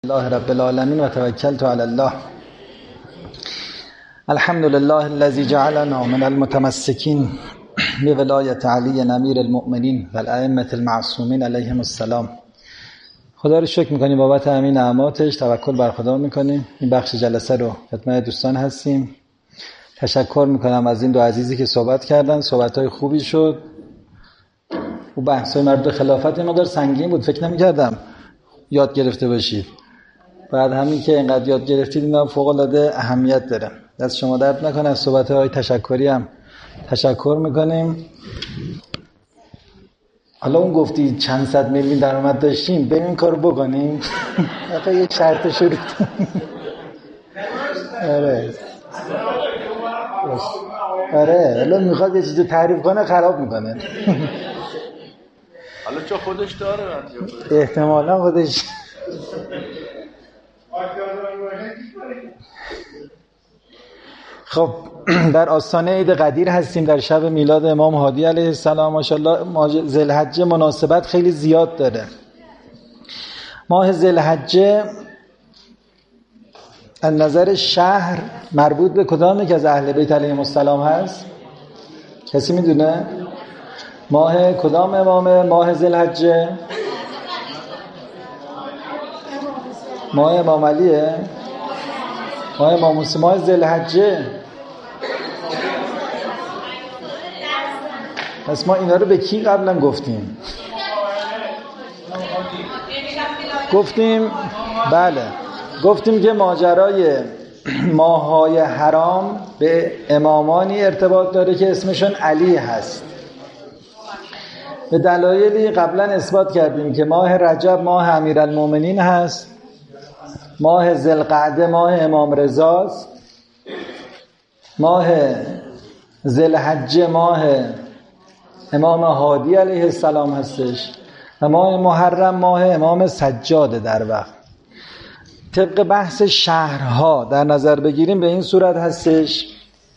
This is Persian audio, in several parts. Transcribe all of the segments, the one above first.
الله رب العالمین و توکلت علی الله. الحمد لله الذي جعلنا من المتمسكين بولایت علی امیر المؤمنین و الائمة المعصومین علیهم السلام. خدا رو شکر میکنیم بابت همین نعماتش، توکل بر خدا میکنیم. این بخش جلسه رو خدمت دوستان هستیم. تشکر میکنم از این دو عزیزی که صحبت کردن، صحبت‌های خوبی شد. و بحث‌های مربوط به خلافت مقدار سنگین بود، فکر نمی‌کردم یاد گرفته باشید. بعد همین که اینقدر یاد گرفتید اینا فوق‌العاده اهمیت داره. دست شما درد نکنه. از صحبت‌های تشکری هم تشکر میکنیم. حالا اون گفتی چند صد میلیون درآمد داشتیم، بریم این کارو بکنیم. آخه یک شرط شروع. آره حالا میخواد یه چیزی تعریف کنه خراب میکنه. حالا چه خودش داره احتمالا خودش. خب در آستانه عید قدیر هستیم، در شب میلاد امام هادی علیه السلام. ماشاءالله ذوالحجه مناسبت خیلی زیاد داره. ماه ذوالحجه از نظر شهر مربوط به کدام که از اهل بیت علیهم السلام هست؟ کسی میدونه؟ ماه کدام امامه؟ ماه ذوالحجه؟ ماه امام علیه؟ ماه امام موسی؟ ماه ذوالحجه؟ پس ما اینا رو به کی قبلا گفتیم؟ بله گفتیم که ماجرای ماه‌های حرام به امامانی ارتباط داره که اسمشون علی هست. به دلایلی قبلا اثبات کردیم که ماه رجب ماه امیرالمومنین هست، ماه ذوالقعده ماه امام رضاست، ماه ذوالحجه ماه امام هادی علیه السلام هستش و ماه محرم ماه امام سجاده. در وقت طبق بحث شهرها در نظر بگیریم به این صورت هستش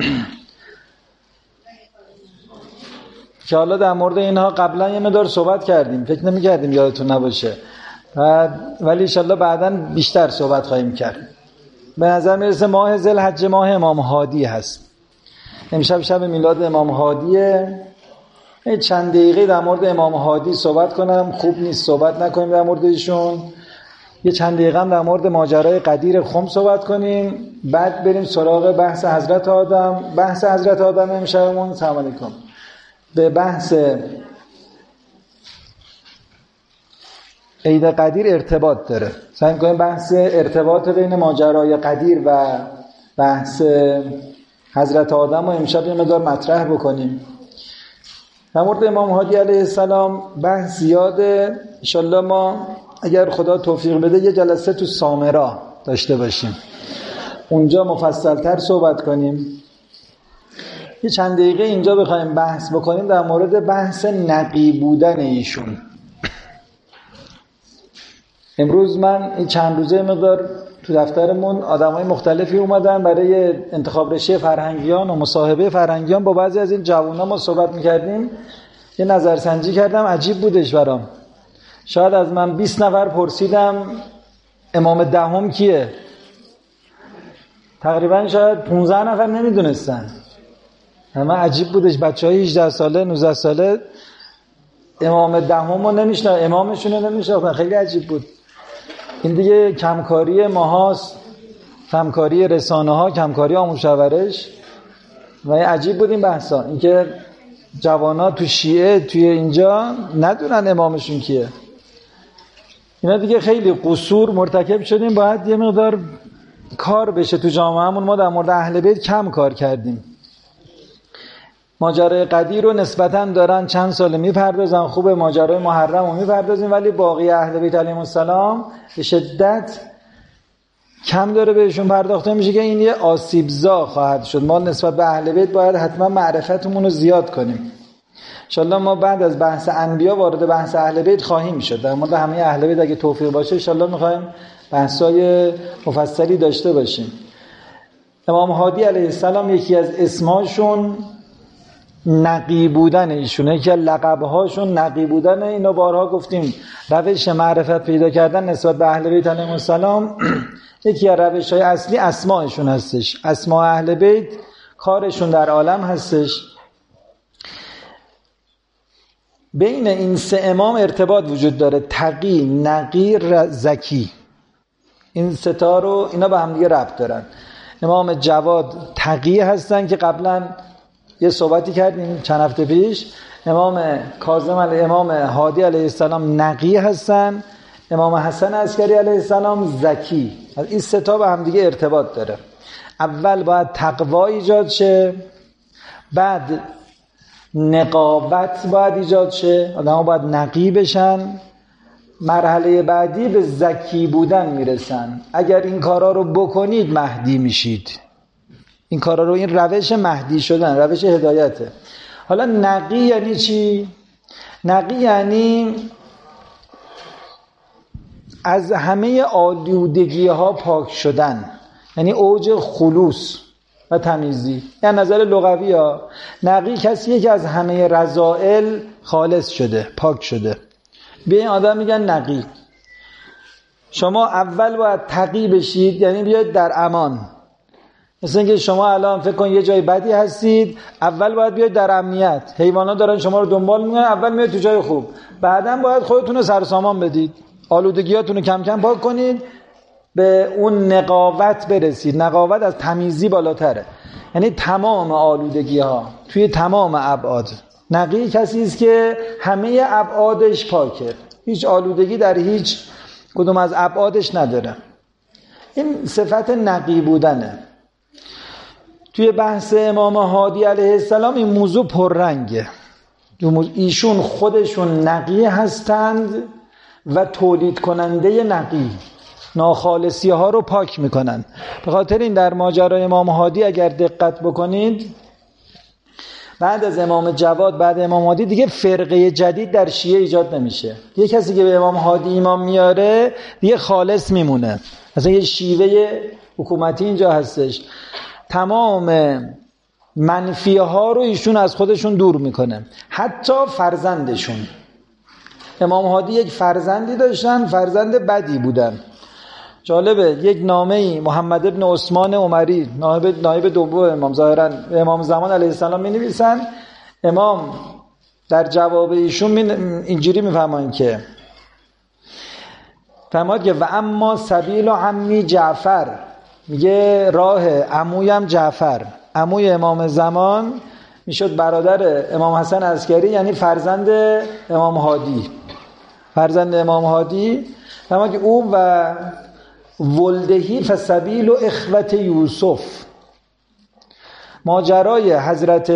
که حالا در مورد اینها قبلا یه مقدار صحبت کردیم، فکر نمی کردیم یادتون نباشه، ولی انشالله بعداً بیشتر صحبت خواهیم کرد. به نظر میرسه ماه ذوالحجه ماه امام هادی هست. امشب شب میلاد امام هادیه. چند دقیقه در مورد امام هادی صحبت کنم، خوب نیست صحبت نکنیم در مورد ایشون. یه چند دقیقه هم در مورد ماجرای قدیر خم صحبت کنیم، بعد بریم سراغ بحث حضرت آدم. بحث حضرت آدم امشبمون، سلام علیکم، به بحث عید قدیر ارتباط داره. سعی می‌کنیم بحث ارتباط بین ماجرای قدیر و بحث حضرت آدم رو امشب یه مقدار مطرح بکنیم. در مورد امام هادی علیه السلام بحث زیاده. انشالله ما اگر خدا توفیق بده یه جلسه تو سامرا داشته باشیم، اونجا مفصل‌تر صحبت کنیم. یه چند دقیقه اینجا بخوایم بحث بکنیم در مورد بحث نقی بودن ایشون. امروز من این چند روزه مقدار تو دفترمون آدمای مختلفی اومدن برای انتخاب رشته فرهنگیان و مصاحبه فرهنگیان. با بعضی از این جوونا ما صحبت می‌کردیم، یه نظرسنجی کردم، عجیب بودش برام. شاید از من 20 نفر پرسیدم امام دهم کیه، تقریبا شاید 15 نفر نمیدونستن. همه عجیب بودش، بچهای 18 ساله 19 ساله امام دهم رو نمیشناختن، امامشون رو نمیشناختن. خیلی عجیب بود. این دیگه کمکاری ماهاست، کمکاری رسانه ها، کمکاری آموزش و پرورش. و عجیب بود این بحثا، اینکه جوانا تو شیعه توی اینجا ندونن امامشون کیه. اینا دیگه خیلی قصور مرتکب شدیم، باید یه مقدار کار بشه تو جامعهمون. ما در مورد اهل بیت کم کار کردیم. ماجرای قدیر رو نسبتاً دارن چند سال میپردازن، خوبه. ماجرای محرم رو میپردازیم، ولی باقی اهل بیت علیهم السلام به شدت کم داره بهشون پرداخته میشه که این یه آسیبزا خواهد شد. ما نسبت به اهل بیت باید حتما معرفتمون رو زیاد کنیم. انشالله ما بعد از بحث انبیا وارد بحث اهل بیت خواهیم شد. در مورد همه اهل بیت اگه توفیق باشه انشالله میخوایم بحثای مفصلی داشته باشیم. امام هادی علیه السلام یکی از اسماشون نقی بودن ایشونه که لقب‌هاشون نقی بودن. اینو بارها گفتیم. روش معرفت پیدا کردن نسبت به اهل بیت علیهم السلام یکی از روش‌های اصلی اسماءشون هستش. اسماء اهل بیت کارشون در عالم هستش. بین این سه امام ارتباط وجود داره: تقی، نقی، زکی. این سه تا رو اینا به هم دیگه ربط دارن. امام جواد تقی هستن که قبلا یه صحبتی کردیم چند هفته پیش. امام امام هادی علیه السلام نقی هستن. امام حسن عسکری علیه السلام زکی. این سه تا به هم دیگه ارتباط داره. اول باید تقوا ایجاد شه، بعد نقاوت باید ایجاد شه، آدم‌ها باید نقی بشن، مرحله بعدی به زکی بودن میرسن. اگر این کارا رو بکنید مهدی میشید. این کارا رو، این روش مهدی شدن، روش هدایته. حالا نقی یعنی چی؟ نقی یعنی از همه آلودگی ها پاک شدن، یعنی اوج خلوص و تمیزی. یعنی نظر لغوی ها نقی کسیه که از همه رذائل خالص شده، پاک شده. به این آدم میگن نقی. شما اول باید تقی بشید، یعنی بیاید در امان. مثل اینکه شما الان فکر کن یه جای بدی هستید، اول باید بیاید در امنیت. حیوانات دارن شما رو دنبال میکنن، اول میاید تو جای خوب. بعداً باید خودتون رو سرسامان بدید، آلودگیاتون رو کم کم پاک کنید، به اون نقاوت برسید. نقاوت از تمیزی بالاتره، یعنی تمام آلودگی ها توی تمام ابعاد. نقی کسی است که همه ابعادش پاکه، هیچ آلودگی در هیچ کدوم از ابعادش نداره. این صفت نقی بودنه. توی بحث امام هادی علیه السلام این موضوع پررنگه. ایشون خودشون نقی هستند و تولید کننده نقی، ناخالصی ها رو پاک میکنن. به خاطر این در ماجرای امام هادی اگر دقت بکنید، بعد از امام جواد، بعد امام هادی دیگه فرقه جدید در شیعه ایجاد نمیشه. یه کسی که به امام هادی ایمان میاره دیگه خالص میمونه. مثلا یه شیوه حکومتی اینجا هستش، تمام منفی ها رو ایشون از خودشون دور میکنه، حتی فرزندشون. امام هادی یک فرزندی داشتن، فرزند بدی بودن. جالبه، یک نامه‌ای محمد ابن عثمان عمری، نایب دوم امام، ظاهرا امام زمان علیه السلام می‌نویسن. امام در جواب ایشون اینجوری می‌فرمایند که فرمود که و اما سبیل عمی جعفر، میگه راه عمویم جعفر، عموی امام زمان میشد برادر امام حسن عسکری، یعنی فرزند امام هادی. فرزند امام هادی فرمود که او و ولدهی فسبیل و اخوت یوسف، ماجرای حضرت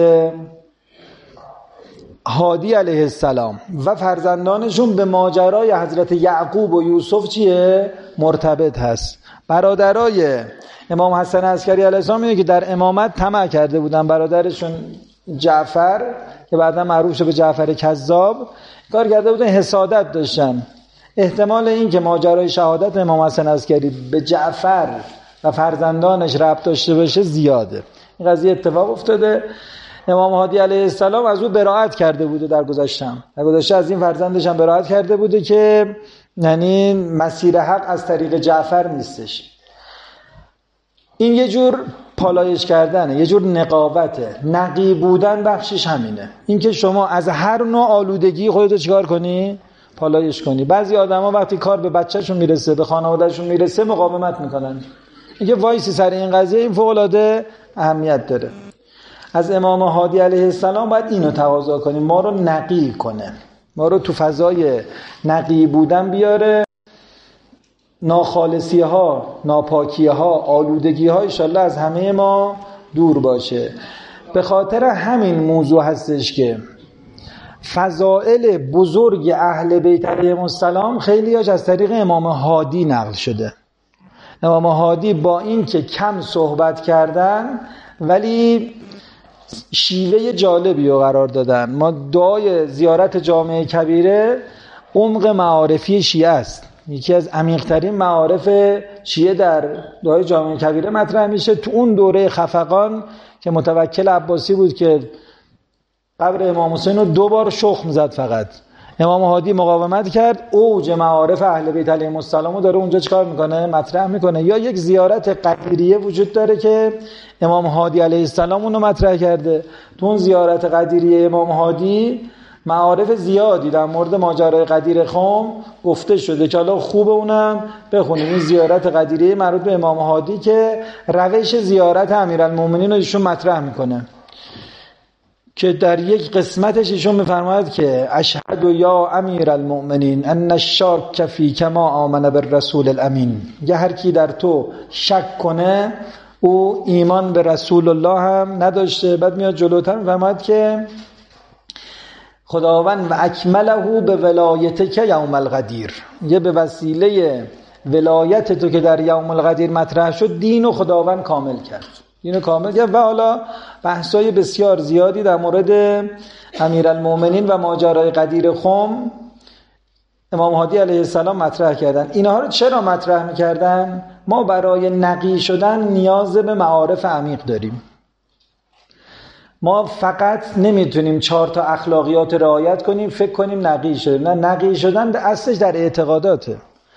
هادی علیه السلام و فرزندانشون به ماجرای حضرت یعقوب و یوسف چیه؟ مرتبط هست. برادرای امام حسن عسکری علیه السلام اینه که در امامت طمع کرده بودن. برادرشون جعفر که بعدا معروف شد به جعفر کذاب، کار کرده بودن، حسادت داشتن. احتمال این که ماجرای شهادت امام حسن عسکری به جعفر و فرزندانش ربط داشته باشه زیاده. این قضیه اتفاق افتاده. امام هادی علیه السلام از او براءت کرده بوده در گذشته از این فرزندش هم براءت کرده بوده که یعنی مسیر حق از طریق جعفر نیستش. این یه جور پالایش کردنه، یه جور نقاوته. نقی بودن بخشش همینه، این که شما از هر نوع آلودگی خودتو چیکار کنی؟ پالایش کنی. بعضی آدما وقتی کار به بچه‌شون میرسه، به خانواده‌شون میرسه، مقاومت میکنن. اینکه وایسی سر این قضیه، این فوق‌العاده اهمیت داره. از امام هادی علیه السلام باید اینو تقاضا کنیم، ما رو نقی کنه، ما رو تو فضای نقی بودن بیاره، ناخالصی ها، ناپاکی ها، آلودگی ها انشالله از همه ما دور باشه. به خاطر همین موضوع هستش که فضائل بزرگ اهل بیت علیهم السلام خیلی هاش از طریق امام هادی نقل شده. امام هادی با این که کم صحبت کردن ولی شیوه جالبی رو قرار دادن. ما دعای زیارت جامع کبیره عمق معارفی شیعه است، یکی از عمیق‌ترین معارف شیعه در دعای جامع کبیره مطرح میشه. تو اون دوره خفقان که متوکل عباسی بود که قبر امام حسین رو 2 بار شخم زد فقط. امام هادی مقاومت کرد، اوج معارف اهل بیت علیهم السلام رو داره اونجا چیکار میکنه؟ مطرح میکنه. یا یک زیارت قدیریه وجود داره که امام هادی علیه السلام اون رو مطرح کرده. تو اون زیارت قدیریه امام هادی معارف زیادی در مورد ماجرای قدیر خم گفته شده که حالا خوبه اونم بخونیم. این زیارت قدیریه مربوط به امام هادی که روش زیارت امیرالمومنین رو ایشون مطرح میکنه که در یک قسمتش ایشون میفرماید که اشهد یا امیرالمؤمنین ان الشاک فیک ما آمن بالرسول الامین. یه هر کی در تو شک کنه او ایمان به رسول الله هم نداشته. بعد میاد جلوتر میفرماید که خداوند و اکمله به ولایتک یوم الغدیر، یه به وسیله ولایت تو که در یوم الغدیر مطرح شد دین خداوند کامل کرد. اینو کامل کرد. و حالا بحثای بسیار زیادی در مورد امیرالمومنین و ماجرای قدیر خم امام هادی علیه السلام مطرح کردن. اینها رو چرا مطرح میکردن؟ ما برای نقی شدن نیاز به معارف عمیق داریم. ما فقط نمیتونیم 4 تا اخلاقیات رعایت کنیم فکر کنیم نقی شدیم. نه، نقی شدن اصلش در اعتقاداته.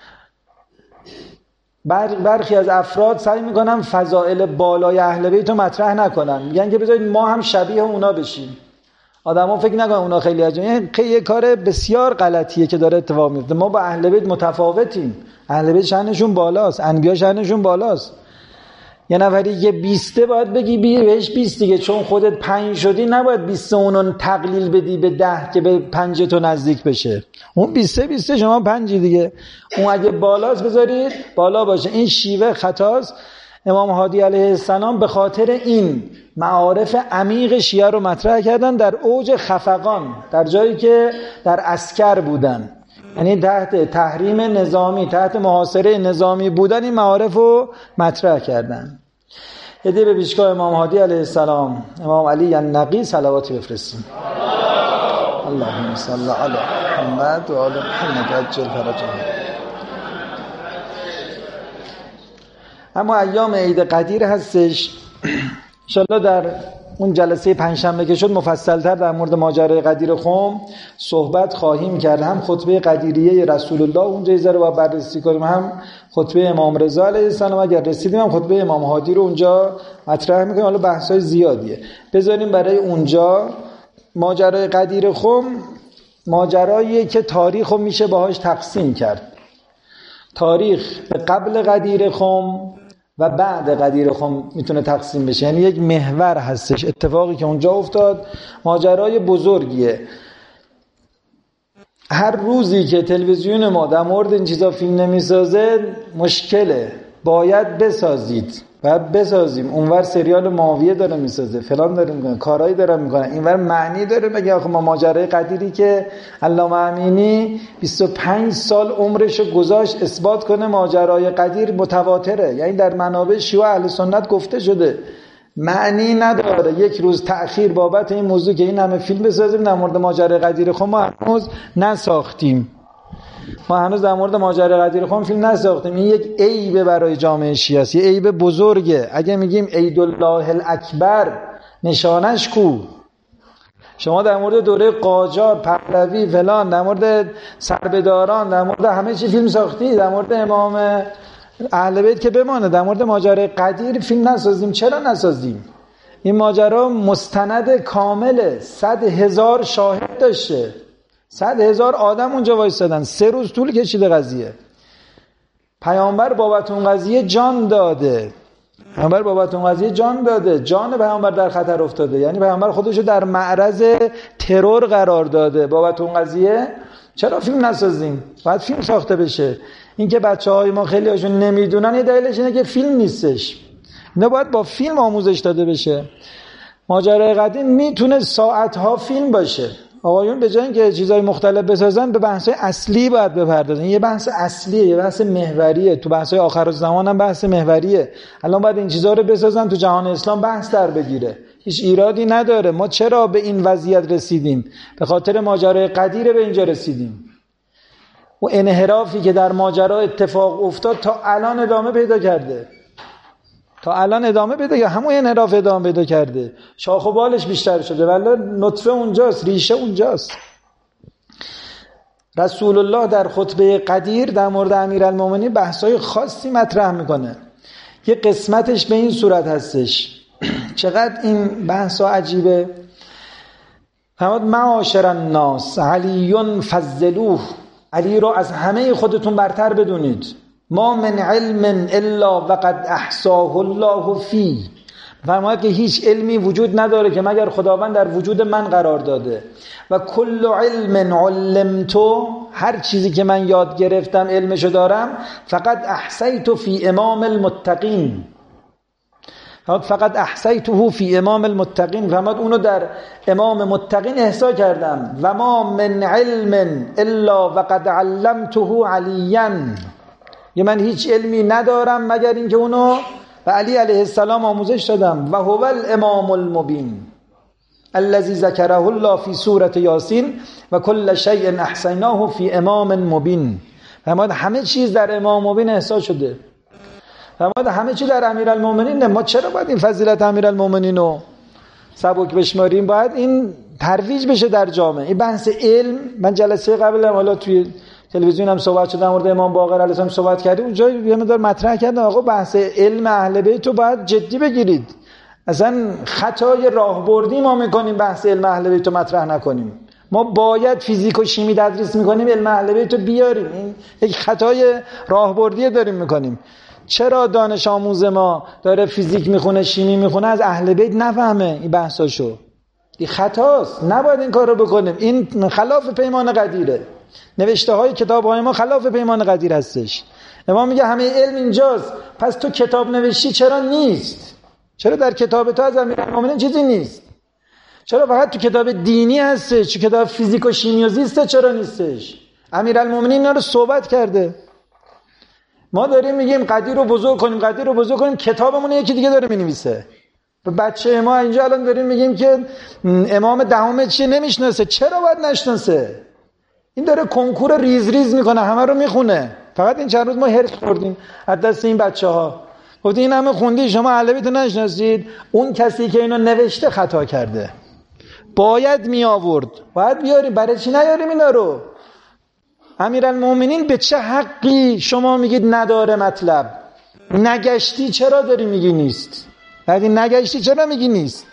برخی از افراد سعی میکنن فضائل بالای اهل بیت رو مطرح نکنن، میگن که بذارید ما هم شبیه اونا بشیم. آدما فکر نکنن اونا خیلی عجیبه. یه کار بسیار غلطیه که داره اتفاق میفته. ما با اهل بیت متفاوتیم. اهل بیت شأنشون بالاست، انبیا شأنشون بالاست. یه نفری یه 20 باید بگی بهش 20 دیگه، چون خودت 5 شدی نباید 20 اونو تقلیل بدی به 10 که به 5 تو نزدیک بشه. اون 20 شما 5 دیگه. اون اگه بالاست بذارید بالا باشه. این شیوه خطاست. امام هادی علیه السلام به خاطر این معارف عمیق شیعه رو مطرح کردن در اوج خفقان، در جایی که در عسکر بودن، یعنی تحت تحریم نظامی، تحت محاصره نظامی بودن، این معارف رو مطرح کردن. یه به پیشگاه امام هادی علیه السلام امام علی النقی صلواتی بفرستیم. اللهم صل علی محمد و آل محمد عجل فرجهم. اما ایام عید قدیر هستش، انشالله در اون جلسه پنجشنبه که شد مفصل‌تر در مورد ماجرای قدیر خم صحبت خواهیم کرد. هم خطبه قدیریه رسول الله اونجا یه ذره باید بررسی کنیم، هم خطبه امام رضا علیه السلام اگر رسیدیم هم خطبه امام هادی رو اونجا مطرح می‌کنیم. حالا بحث‌های زیادیه، بذاریم برای اونجا. ماجرای قدیر خم ماجراییه که تاریخ رو میشه باهاش تقسیم کرد. تاریخ به قبل قدیر خم و بعد قدیر خم میتونه تقسیم بشه، یعنی یک محور هستش. اتفاقی که اونجا افتاد ماجرای بزرگیه. هر روزی که تلویزیون ما در مورد این چیزا فیلم نمیسازه مشکله. باید بسازید، باید بسازیم. اونور سریال معاویه داره میسازه، فلان داره میکنه، کارهایی داره میکنه. اینور معنی داره بگه آخه ما ماجرای قدیری که علامه امینی 25 سال عمرشو گذاشت اثبات کنه ماجرای قدیر متواتره، یعنی در منابع شیوع اهل سنت گفته شده، معنی نداره یک روز تأخیر بابت این موضوع که این همه فیلم بسازیم در مورد ماجرای قدیر خب ما هنوز نساختیم. ما هنوز در مورد ماجرای قدیر خم فیلم نساختیم. این یک عیب برای جامعه شیعه است، یه عیب بزرگه. اگه میگیم عید الله الاکبر نشانش کو؟ شما در مورد دوره قاجار، پهلوی، فلان، در مورد سربداران، در مورد همه چی فیلم ساختی، در مورد امام اهل بیت که بمانه، در مورد ماجرای قدیر فیلم نسازیم. چرا نسازیم؟ این ماجرا مستند کامله، 100,000 شاهد داشته، 100,000 آدم اونجا وایسادن، 3 روز طول کشیده قضیه. پیامبر بابت اون قضیه جان داده. پیامبر بابت اون قضیه جان داده. جان پیامبر در خطر افتاده، یعنی پیامبر خودشو در معرض ترور قرار داده بابت اون قضیه. چرا فیلم نسازیم؟ باید فیلم ساخته بشه. این که بچه‌های ما خیلی هاشون نمیدونن، یه دلیلش اینه که فیلم نیستش. اینا باید با فیلم آموزش داده بشه. ماجرای قدیم میتونه ساعت‌ها فیلم باشه. آقایون به جای اینکه چیزای مختلف بسازن به بحث‌های اصلی باید بپردازن. یه بحث اصلیه، یه بحث محوریه. تو بحث‌های آخرالزمان هم بحث محوریه. الان باید این چیزا رو بسازن تو جهان اسلام بحث در بگیره. هیچ ایرادی نداره. ما چرا به این وضعیت رسیدیم؟ به خاطر ماجرای قدیر به اینجا رسیدیم. و انحرافی که در ماجرا اتفاق افتاد تا الان ادامه پیدا کرده. تا الان ادامه بده یا همون انحراف ادامه پیدا کرده؟ شاخ و بالش بیشتر شده ولی نطفه اونجاست، ریشه اونجاست. رسول الله در خطبه قدیر در مورد امیرالمومنین بحث‌های خاصی مطرح میکنه. یه قسمتش به این صورت هستش. چقدر این بحثا عجیبه. فرمود معاشر الناس علی فضلوه، علی رو از همه خودتون برتر بدونید. ما من علم الا وقد احصاه الله فی، فرمود که هیچ علمی وجود نداره که مگر خداوند در وجود من قرار داده. و کل علم علمتو، هر چیزی که من یاد گرفتم علمشو دارم. فقط احصیت فی امام المتقین، فقط احصیته فی امام المتقین، فرمود اونو در امام متقین احصا کردم. و ما من علم الا وقد علمته علیا، یه من هیچ علمی ندارم مگر اینکه اونو و علی علیه السلام آموزش دادم. و هو الامام المبین الذي ذکره الله فی سورة یاسین و کل شیء احصیناه فی امام مبین. فرمود همه چیز در امام مبین احصا شده. فرمود همه چیز در امیرالمومنین. ما چرا باید این فضیلت امیرالمومنین رو سبک بشماریم؟ باید این ترویج بشه در جامعه. این بحث علم، من جلسه قبل حالا توی تلویزیون هم صحبت شد در مورد امام باقر علیه السلام صحبت کردیم، اونجا یه مقدار مطرح کردن آقا بحث علم اهل بیت رو باید جدی بگیرید. اصلا خطای راهبردی ما میکنیم بحث علم اهل بیت رو مطرح نکنیم. ما باید فیزیک و شیمی تدریس میکنیم، علم اهل بیت رو بیاریم. این یک خطای راهبردی داریم میکنیم. چرا دانش آموز ما داره فیزیک میخونه، شیمی میخونه، از اهل بیت نفهمه این بحثاشو؟ این خطاست، نباید این کار رو بکنیم. این خلاف پیمان قدیره. نوشته های کتاب های ما خلاف پیمان قدیر هستش. امام میگه همه علم اینجاست، پس تو کتاب نوشتی چرا نیست؟ چرا در کتاب تو از امیرالمومنین چیزی نیست؟ چرا فقط تو کتاب دینی هستش؟ تو کتاب فیزیک و شیمی و زیسته چرا نیستش؟ امیرالمومنین اینا رو صحبت کرده. ما داریم میگیم قدیر رو بزرگ کنیم، قدیر رو بزرگ کنیم، کتابمون یکی دیگه داره مینویسه. بچه ما اینجا الان داریم میگیم که امام دهم چیه نمیشناسه. چرا باید نشناسه؟ این داره کنکور ریز ریز میکنه، همه رو میخونه. فقط این چند روز ما هرس خوردیم از دست این بچه‌ها. گفت این همه خوندی شما اهل بیت نشناسید. اون کسی که اینو نوشته خطا کرده. باید می آورد، باید بیاریم. برای چی نیاریم اینا رو؟ امیرالمومنین به چه حقی شما میگید نداره مطلب؟ نگشتی چرا داری میگی نیست؟ وقتی نگشتی چرا میگی نیست؟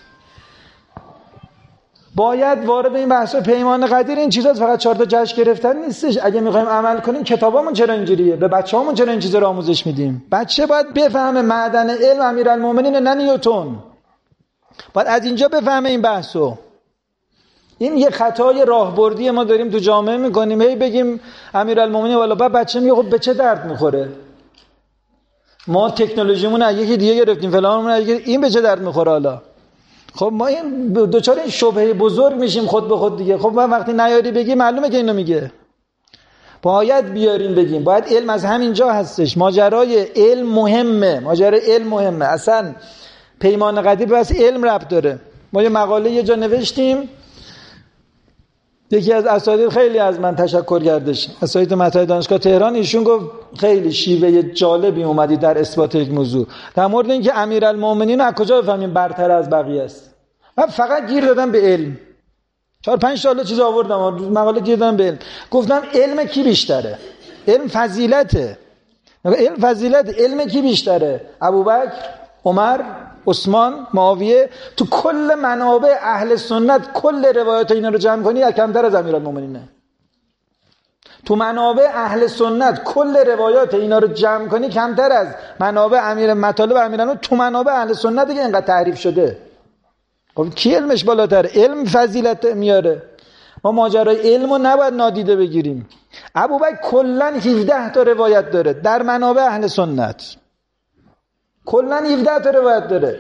باید وارد این بحث پیمان قدیر این چیزا فقط 4 تا جشن گرفتن نیستش. اگه میخوایم عمل کنیم کتابامون چرا اینجوریه؟ به بچه‌هامون چرا این چیزا رو آموزش میدیم؟ بچه باید بفهمه معدن علم امیرالمومنین نه نیوتن. باید از اینجا بفهمه این بحثو. این یه خطای راهبردی ما داریم تو جامعه میکنیم. هی بگیم امیرالمومنین والا، بعد بچه میگه خب به چه درد میخوره؟ ما تکنولوژیمون از یکی دیگه گرفتیم، فلانمون از یکی، این به چه درد میخوره حالا؟ خب ما این دوچار این شبهه بزرگ میشیم خود به خود دیگه. خب وقتی نیاری بگی معلومه که اینو میگه. باید بیاریم بگیم. باید علم از همینجا هستش. ماجرای علم مهمه. ماجرای علم مهمه. اصلا پیمان قدیر بس علم ربط داره. ما یه مقاله یه جا نوشتیم، یکی از اساتید خیلی از من تشکر کردش، اساتید مطرح دانشگاه تهران. ایشون گفت خیلی شیوه جالبی اومدی در اثبات یک موضوع، در مورد اینکه امیرالمومنین از کجا بفهمیم برتر از بقیه است. من فقط گیر دادم به علم. 4-5 تا چیز آوردم مقاله گیر دادم به علم. گفتم علم کی بیشتره؟ علم فضیلته. علم فضیلت. علم کی بیشتره؟ ابوبکر، عمر، عثمان، معاویه؟ تو کل منابع اهل سنت کل روایات اینا رو جمع کنی کمتر از امیرالمومنینه. تو منابع اهل سنت کل روایات اینا رو جمع کنی کمتر از منابع مطالب امیرالمومنین. تو منابع اهل سنت دیگه اینقدر تعریف شده. خب کی علمش بالاتره؟ علم فضیلت میاره. ما ماجرای علمو نباید نادیده بگیریم. ابوبکر کلا 17 تا روایت داره در منابع اهل سنت. کلا 17 تا روایت داره.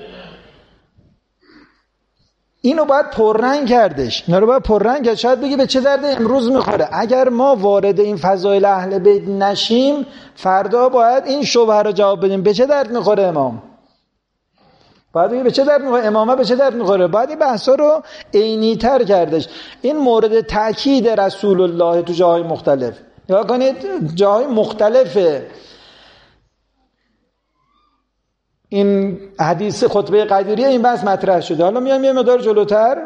اینو باید پررنگ کردش. اینا رو باید پررنگ کرد. شاید بگی به چه درد امروز میخوره. اگر ما وارد این فضایل اهل بیت نشیم، فردا باید این شبهه رو جواب بدیم. به چه درد میخوره امام؟ باید بگی به چه درد میخوره امامه؟ به چه درد میخوره؟ باید این بحثا رو عینی تر کردش. این مورد تاکید رسول الله تو جاهای مختلف. نگاه کنید جاهای مختلف این حدیث خطبه قدیریه این بحث مطرح شده. حالا میایم یه مقدار جلوتر،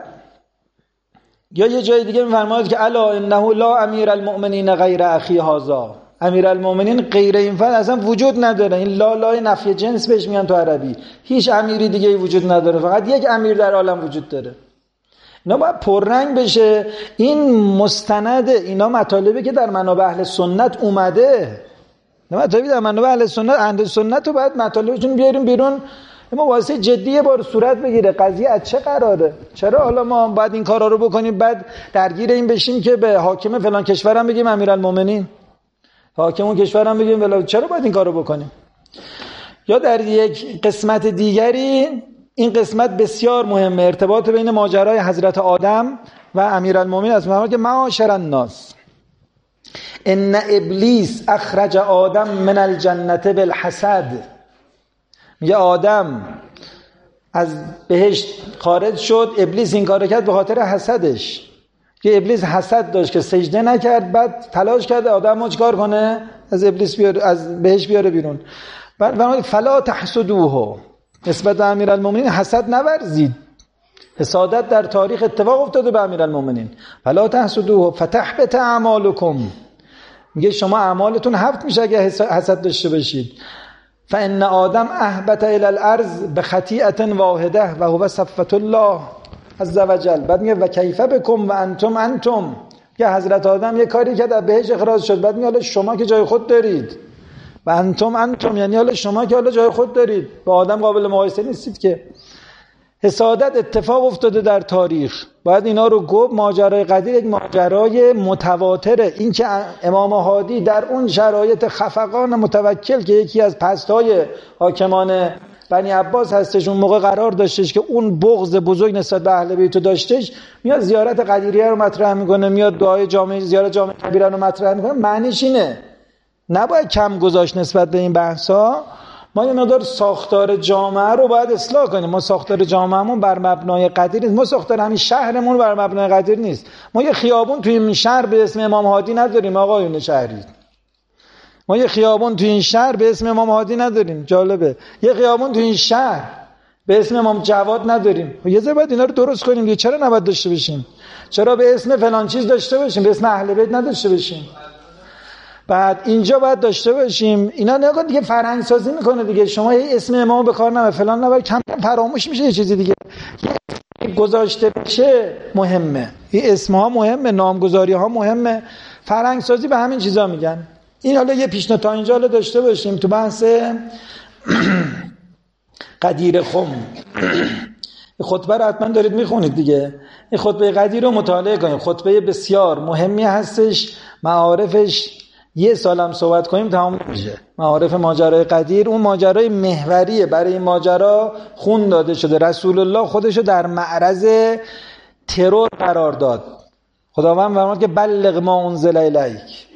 یا یه جای دیگه میفرماید که الا انه لا امیر المؤمنین غیر اخی هذا، امیر المؤمنین غیر این فرد اصلا وجود نداره. این لا لای نفی جنس بهش میگن تو عربی. هیچ امیری دیگه ای وجود نداره، فقط یک امیر در عالم وجود داره. اینا باید پررنگ بشه. این مستند، اینا مطالبی که در منابع اهل سنت اومده، نه مطالبی در منابع اهل سنت. اهل سنت رو باید مطالبشون بیاریم بیرون. اما واسه جدیه بار صورت بگیره. قضیه از چه قراره؟ چرا حالا ما باید این کارا رو بکنیم بعد درگیر این بشیم که به حاکم فلان کشورم بگیم امیرالمومنین، حاکم اون کشورم بگیم ولی چرا باید این کارو بکنیم؟ یا در یک قسمت دیگری، این قسمت بسیار مهمه، ارتباط بین ماجرای حضرت آدم و امیرالمومنین است. میگه که معاشر الناس ان ابلیس اخرج آدم من الجنه بالحسد. میگه آدم از بهشت خارج شد، ابلیس این کارو کرد به خاطر حسدش. که ابلیس حسد داشت که سجده نکرد، بعد تلاش کرد آدمو چیکار کنه؟ از ابلیس بیاره، از بهشت بیاره بیرون. بعد فرمود فلا تحسدوه، نسبت به امیرالمومنین حسد نورزید. حسادت در تاریخ اتفاق افتاده به امیرالمومنین. فلا تحسدوه فتحبط اعمالکم، میگه شما اعمالتون حبط میشه اگه حسد داشته باشید. فان آدم اهبط الى الارض بخطیئه واحده و هو صفوة الله عز وجل. بعد میگه و کیف بکم و انتم که حضرت آدم یه کاری کرد از بهشت اخراج شد. بعد میگه حالا شما که جای خود دارید، و انتم یعنی حالا شما که حالا جای خود دارید، با آدم قابل مقایسه نیستید که. حسادت اتفاق افتاده در تاریخ، باید اینا رو گفت. ماجرای قدیر یک ماجرای متواتره. این که امام هادی در اون شرایط خفقان متوکل که یکی از پست‌های حاکمان بنی عباس هستش، اون موقع قرار داشتش که اون بغض بزرگ نسبت به اهل بیت داشتش، میاد زیارت قدیریه رو مطرح میکنه، میاد دعای جامع زیارت جامع کبیره رو مطرح میکنه. معنیش اینه نباید کم گذاشت نسبت به این بحثا. ما یه مقدار ساختار جامعه رو باید اصلاح کنیم. ما ساختار جامعهمون بر مبنای قدیر نیست. ما ساختار همین شهرمون بر مبنای قدیر نیست. ما یه خیابون توی این شهر به اسم امام هادی نداریم آقایون شهری. ما یه خیابون توی این شهر به اسم امام هادی نداریم. جالبه. یه خیابون توی این شهر به اسم امام جواد نداریم. یه ذره باید اینا رو درست کنیم. چرا نباید داشته باشیم؟ چرا به اسم فلان چیز داشته باشیم، به اسم اهل بیت نداشته باشیم؟ بعد اینجا باید داشته باشیم. اینا نگاه دیگه فرهنگ سازی میکنه دیگه. شما یه اسم امامو به کار نبر فلان نبر، کم کم فراموش میشه. یه چیزی دیگه گذاشته بشه مهمه. این اسمها مهمه، نامگذاری ها مهمه. فرهنگ سازی به همین چیزا میگن. این حالا یه پیشنهاد تا اینجا حالا داشته باشیم تو بحث قدیر خم. خطبه رو حتما دارید میخونید دیگه. این خطبه قدیر رو مطالعه کنید. خطبه بسیار مهمی هستش. معارفش یه سالم صحبت کنیم تمام میشه. معارف ماجرای قدیر اون ماجرای محوریه. برای این ماجرا خون داده شده. رسول الله خودشو در معرض ترور قرار داد. خداوند فرمود که بلغ ما انزل الیک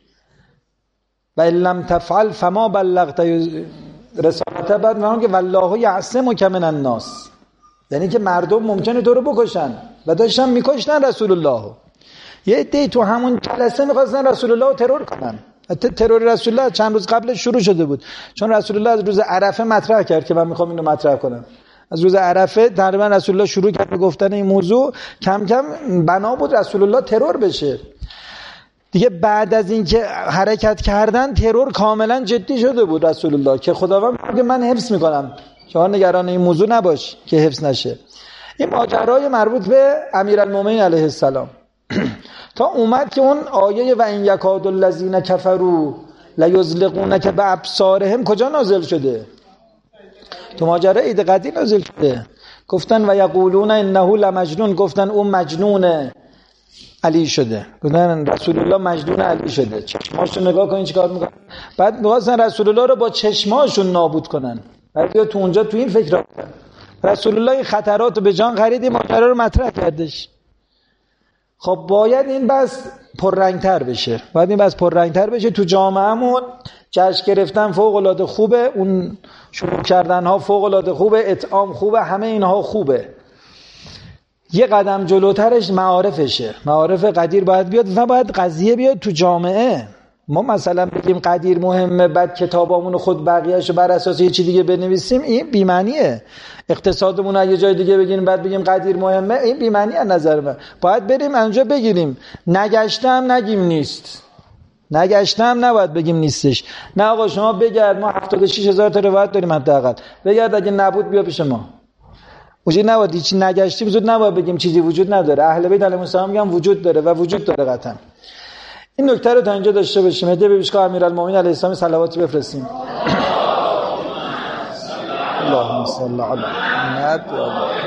و ان لم تفعل فما بلغت رسالته. بعد فرمود که والله یعصمک من الناس، یعنی که مردم ممکنه تو رو بکشن و داشتن میکشتن رسول الله. یه عده‌ای تو همون جلسه می‌خواستن رسول الله رو ترور کنن. ترور رسول الله چند روز قبل شروع شده بود، چون رسول الله از روز عرفه مطرح کرد که من میخوام اینو مطرح کنم. از روز عرفه تقریبا رسول الله شروع کرد به گفتن این موضوع. کم کم بنا بود رسول الله ترور بشه دیگه. بعد از اینکه حرکت کردن ترور کاملا جدی شده بود رسول الله که خداوند میگه من حفظ میکنم، شما نگران این موضوع نباش که حفظ نشه. این ماجرای مربوط به امیرالمومنین علیه السلام تا اومد که اون آیه و ان یکاد الذین کفروا لیزلقونک بابصارهم کجا نازل شده؟ تو ماجرای عید قدیر نازل شده. گفتن و یقولون انه لمجنون، گفتن اون مجنون علی شده. گفتن رسول الله مجنون علی شده. چشماشو نگاه کنین چیکار میکنن. بعد می‌خواستن رسول الله رو با چشماشون نابود کنن. بعد تو اونجا تو این فکر رسول الله این خطرات رو به جان خرید، ماجرا رو مطرح کردش. خب باید این بس پررنگتر بشه. باید این بس پررنگتر بشه. تو جامعهمون جشن گرفتن فوق العاده خوبه، اون شروع کردن ها فوق العاده خوبه، اطعام خوبه، همه اینها خوبه. یه قدم جلوترش معارفشه. معارف قدیر باید بیاد و باید قضیه بیاد تو جامعه. ما مثلا بگیم قدیر مهمه بعد کتابامون خود بقیه‌اشو بر اساس یه چی دیگه بنویسیم، این بی‌معنیه. اقتصادمون رو یه جای دیگه بگیریم بعد بگیم قدیر مهمه، این بی‌معنیه از نظر من. باید بریم اونجا بگیریم. نگشتم نگیم نیست، نگشتم نباید بگیم نیستش. نه آقا شما بگرد، ما 76000 تا روایت داریم حداقل، بگرد اگه نبود بیا پیش ما. وجود نباید هیچ نگشتیم زود نباید بگیم چیزی وجود نداره. اهل بیت علیهم السلام میگن وجود داره و وجود داره قطعا. این نکته رو تا اینجا داشته باشیم. هدیه به پیشگاه امیرالمومنین علیه السلام صلواتی بفرستیم. اللهم صل علی محمد و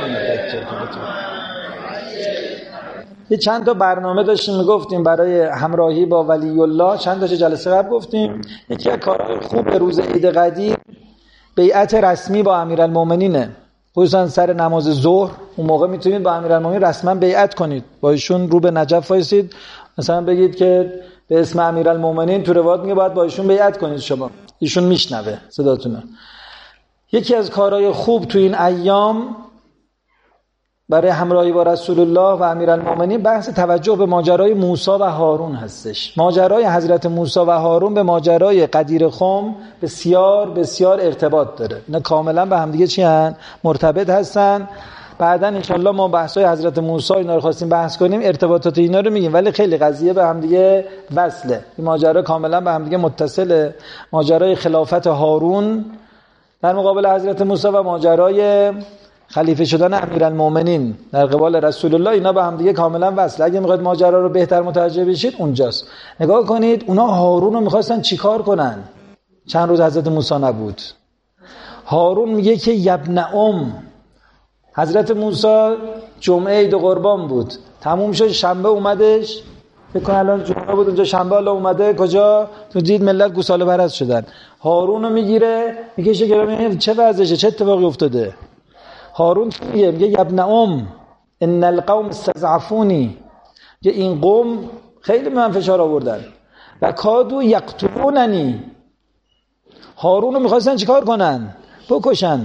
یه چند تا برنامه داشتیم میگفتیم برای همراهی با ولی الله. چند تا جلسه قبل گفتیم یکی از کارهای خوب روز عید قدیر بیعت رسمی با امیرالمومنینه، خصوصا سر نماز ظهر. اون موقع میتونید با امیرالمومنین رسما بیعت کنید، با ایشون رو به نجف وایسید، مثلا بگید که به اسم امیرالمومنین، تو روایت میگه باید با ایشون بیعت کنید، شما ایشون میشنوه صداتونه. یکی از کارهای خوب تو این ایام برای همراهی با رسول الله و امیرالمومنین بحث توجه به ماجرای موسی و هارون هستش. ماجرای حضرت موسی و هارون به ماجرای قدیر خم بسیار بسیار ارتباط داره. اینا کاملا به هم دیگه چی هستن؟ مرتبط هستن. بعداً انشالله ما بحثای حضرت موسی اینا رو خواستیم بحث کنیم، ارتباطات اینا رو میگیم، ولی خیلی قضیه به هم دیگه وصله. این ماجرا کاملا به هم دیگه متصله. ماجرای خلافت هارون در مقابل حضرت موسی و ماجرای خلیفه شدن امیرالمومنین در قبال رسول الله، اینا به هم دیگه کاملا وصل. اگه میخواید ماجرا رو بهتر متوجه بشید اونجاست. نگاه کنید اونا هارون رو میخواستن چیکار کنن؟ چند روز حضرت موسی نبود. هارون میگه که یبن حضرت موسی جمعه عید قربان بود، تموم شد، شنبه اومدش، فکر کن الان جمعه بود اونجا، شنبه الله اومده کجا؟ تو دید ملت گوساله پرست شدن. هارون رو میگیره میکشه که چه وضعشه، چه اتفاقی افتاده. هارون میگه یبن ان القوم استضعفونی، که این قوم خیلی من فشار آوردن و کادو یقتلوننی. هارون رو میخواستن چیکار کنن؟ بکشن.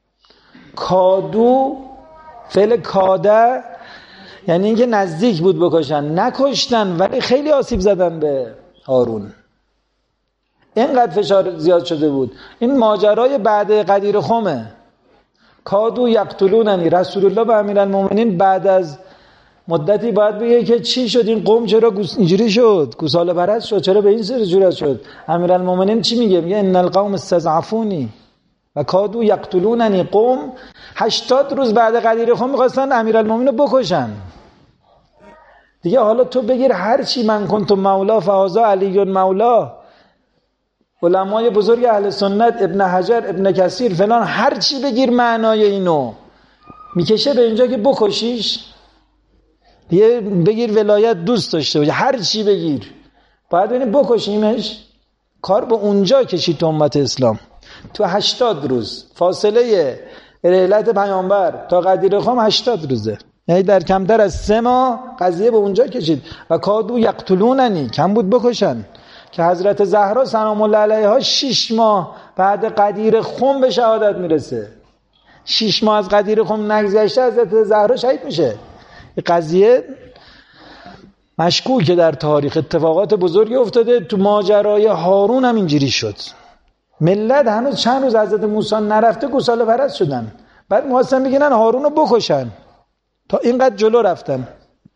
کادو فعل کاده یعنی اینکه نزدیک بود بکشن، نکشتن ولی خیلی آسیب زدن به هارون. اینقدر فشار زیاد شده بود. این ماجرای بعد قدیر خمه. کادو یقتلوننی. رسول الله به امیرالمومنین بعد از مدتی باید بگه که چی شد این قوم، چرا اینجوری شد، گوساله پرست شد، چرا به این صورت شد. امیرالمومنین چی میگه؟ میگه ان القوم استضعفونی و کادو یقتلوننی. قوم 80 روز بعد قدیر خم می‌خواستن امیرالمومنین رو بکشن. دیگه حالا تو بگیر هر چی، من کنت مولا فهذا علی مولا. علمای بزرگ اهل سنت، ابن حجر، ابن کثیر فلان، هر چی بگیر معنای اینو میکشه به اینجا که بکشیش. دیگه بگیر ولایت دوست داشته باشه، هر چی بگیر باید ببینیم بکشیمش. کار به اونجا کشید تو امت اسلام. تو 80 روز فاصله رحلت پیامبر تا قدیر خم 80 روزه، یعنی در کمتر از 3 ماه قضیه به اونجا کشید. و کادو یقتلوننی، کم بود بکشن. که حضرت زهرا سلام الله علیها 6 ماه بعد قدیر خم به شهادت میرسه. 6 ماه از قدیر خم نگذشته حضرت زهرا شهید میشه. این قضیه مشکوکه در تاریخ، اتفاقات بزرگی افتاده. تو ماجرای هارون هم اینجوری شد. ملت هنوز چند روز حضرت موسی نرفته گوساله پرست شدن، بعد می‌خواستن بگینن هارون رو بکشن، تا اینقدر جلو رفتن.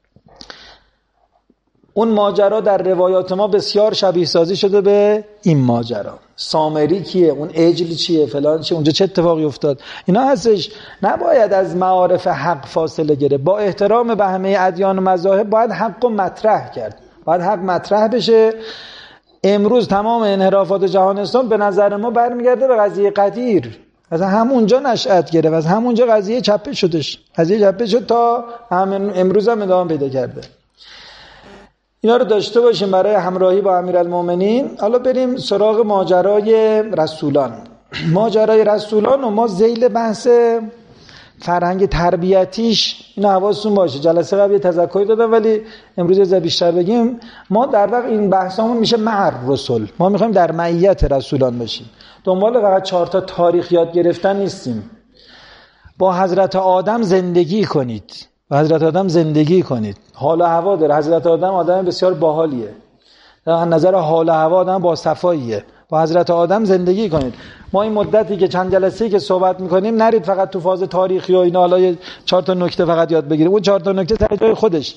اون ماجرا در روایات ما بسیار شبیه سازی شده به این ماجرا. سامری کیه، اون عجل چیه، فلان چیه، اونجا چه اتفاقی افتاد، اینا هستش. نباید از معارف حق فاصله گرفت. با احترام به همه ادیان و مذاهب باید حق رو مطرح کرد، باید حق مطرح بشه. امروز تمام انحرافات جهان اسلام به نظر ما برمیگرده به قضیه قدیر. از همونجا نشأت گرفت، از همونجا قضیه چپه شدش، قضیه چپه شد تا امروز هم ادامه پیدا کرده. اینا رو داشته باشیم برای همراهی با امیرالمومنین. حالا بریم سراغ ماجرای رسولان. ماجرای رسولان و ما ذیل بحث فرهنگ تربیتیش اینا حواستون باشه. جلسه قبل یه تذکری دادم ولی امروز یه بیشتر بگیم. ما در واقع این بحثمون میشه مع رسول، ما میخوایم در معیت رسولان باشیم. دنبال فقط 4 تا تاریخ یاد گرفتن نیستیم. با حضرت آدم زندگی کنید، با حضرت آدم زندگی کنید. حال و هوا داره. حضرت آدم آدم بسیار باحالیه. از نظر حال و هوا آدم با صفاییه. با حضرت آدم زندگی کنید. ما این مدتی که چند جلسه‌ای که صحبت می‌کنیم نرید فقط تو فاز تاریخی و اینا، حالا 4 تا نکته فقط یاد بگیرید. اون 4 تا نکته سر جای خودش.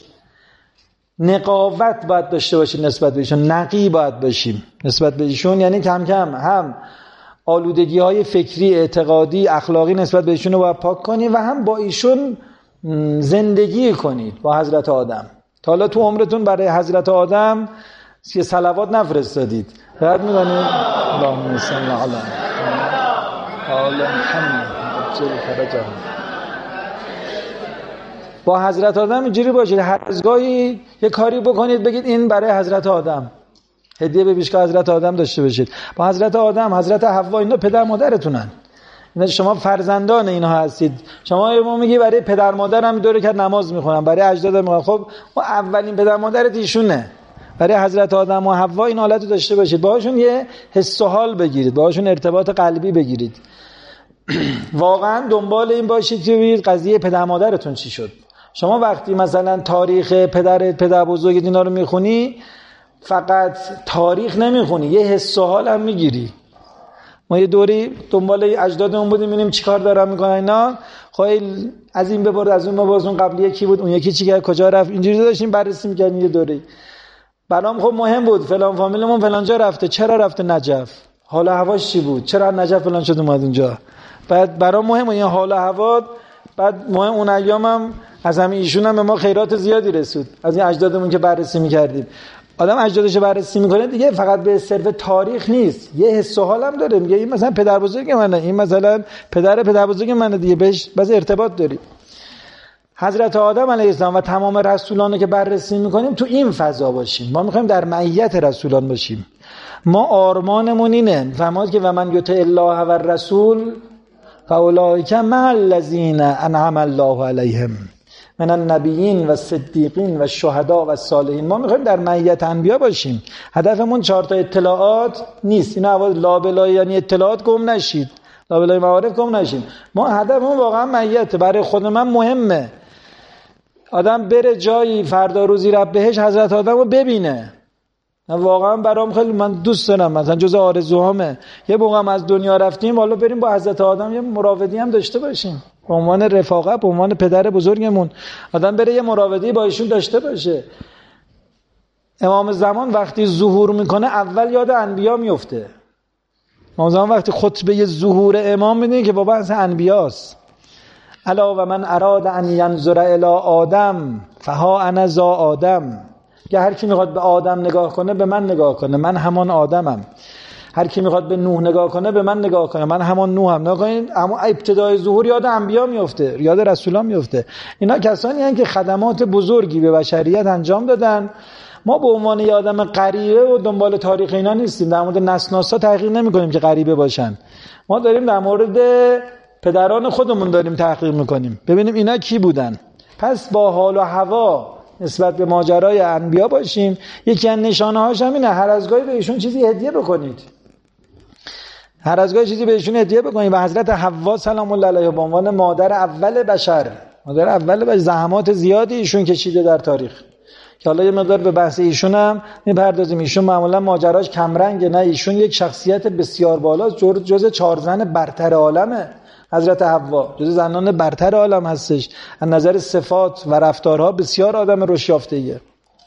نقاوت باید داشته باشید نسبت به ایشون، نقی باید باشیم نسبت به ایشون، یعنی کم کم هم آلودگی‌های فکری، اعتقادی، اخلاقی نسبت به ایشون رو باید پاک کنید و هم با ایشون زندگی کنید با حضرت آدم. تا حالا تو عمرتون برای حضرت آدم یه صلوات نفرستادید. یاد می‌کنید؟ اللهم صل علی آل محمد عجل فرجهم. با حضرت آدم اینجوری باشید، هر از گاهی یه کاری بکنید بگید این برای حضرت آدم، هدیه به پیشگاه حضرت آدم داشته باشید. با حضرت آدم، حضرت حوا، اینا پدر مادرتونن، اینا شما فرزندان اینها هستید. شما میگی برای پدر مادرم دوره که نماز میخونم، برای اجدادم میخونم. خب ما اولین پدر مادرت ایشونه. برای حضرت آدم و حوا این حالت رو داشته باشید، باهاشون یه حس و حال بگیرید، باهاشون ارتباط قلبی بگیرید. واقعا دنبال این باشید که ببینید قضیه پدر مادرتون چی شد. شما وقتی مثلا تاریخ پدر بزرگ اینا رو میخونی، فقط تاریخ نمیخونی، یه حس و حال هم میگیری. ما یه دوری دنبال اجدادمون بودیم ببینیم چیکار دارن میکنن اینا، خب از این ببر از اون ببر، اون قبلی یکی بود، اون یکی چی کرد، کجا رفت، اینجوری داشتیم بررسی میکردیم. یه دوری برام خب مهم بود فلان فامیلمون فلان جا رفته، چرا رفته نجف، حال و هواش چی بود، چرا نجف فلان شد اومد اونجا. بعد برام مهمه این حال و هوا. بعد مهم اون ایامم از همین ایشون هم به ما خیرات زیادی رسید از این اجدادمون که بررسی میکردیم. آدم اجدادش بررسی میکنه دیگه فقط به صرف تاریخ نیست، یه حس و حال هم داره. میگه این مثلا پدر بزرگ منه، این مثلا پدر بزرگ منه دیگه، بهش بس ارتباط داری. حضرت آدم علیه السلام و تمام رسولان که بررسی میکنیم تو این فضا باشیم. ما میخوایم در معیت رسولان باشیم. ما آرمانمون اینه، فرمود که و من یطع الله و الرسول فاولئک مع الذین انعم الله علیهم من النبیین و صدیقین و شهدا و صالحین. ما میخوایم در معیت انبیا باشیم. هدفمون 4 تا اطلاعات نیست. اینا اول لابلای یعنی اطلاعات گم نشید، لابلای معارف گم نشید. ما هدفمون واقعا معیت. برای خود من مهمه آدم بره جایی فردا روزی رب بهش حضرت آدم رو ببینه. واقعا برام خیلی من دوست دارم، مثلا جز آرزوهامه یه موقعم از دنیا رفتیم والا بریم با حضرت آدم یه مراودی هم داشته باشیم، به عنوان رفاقت، به عنوان پدر بزرگمون. آدم بره یه مراودی با ایشون داشته باشه. امام زمان وقتی ظهور میکنه اول یاد انبیا میفته. امام زمان وقتی خطبه ظهور امام میدونی که بابا اصلا انبیاست. الا و من اراد ان ینظر الی آدم فها انا ذا آدم. که هر کی میخواد به آدم نگاه کنه به من نگاه کنه، من همان آدمم. هر کی میخواد به نوح نگاه کنه به من نگاه کنه، من همان نوحم. نگاه اما ابتدای ظهور یاد انبیا میفته، یاد رسولان میفته. اینا کسانی هستند که خدمات بزرگی به بشریت انجام دادن. ما به عنوان یه آدم غریبه و دنبال تاریخ اینا نیستیم. در مورد نسناسا تحقیق نمی‌کنیم که غریبه باشن. ما داریم در مورد پدران خودمون داریم تحقیق می‌کنیم، ببینیم اینا کی بودن. پس با حال و هوا نسبت به ماجرای انبیا باشیم. یکی از نشانه‌هاش همینه، هر از گاهی به ایشون چیزی هدیه بکنید. هر از گاهی چیزی بهشون هدیه بکنید. و حضرت حوا سلام الله علیها به عنوان مادر اول بشر، مادر اول بشر، زحمات زیادی ایشون کشیده در تاریخ که حالا یه مقدار به بحث ایشون هم میپردازیم. ایشون معمولا ماجراش کمرنگه، نه ایشون یک شخصیت بسیار بالاست، جزء 4 زن برتر عالمه. حضرت حوا جزء زنان برتر عالم هستش، از نظر صفات و رفتارها بسیار آدم رشیافته‌ایه.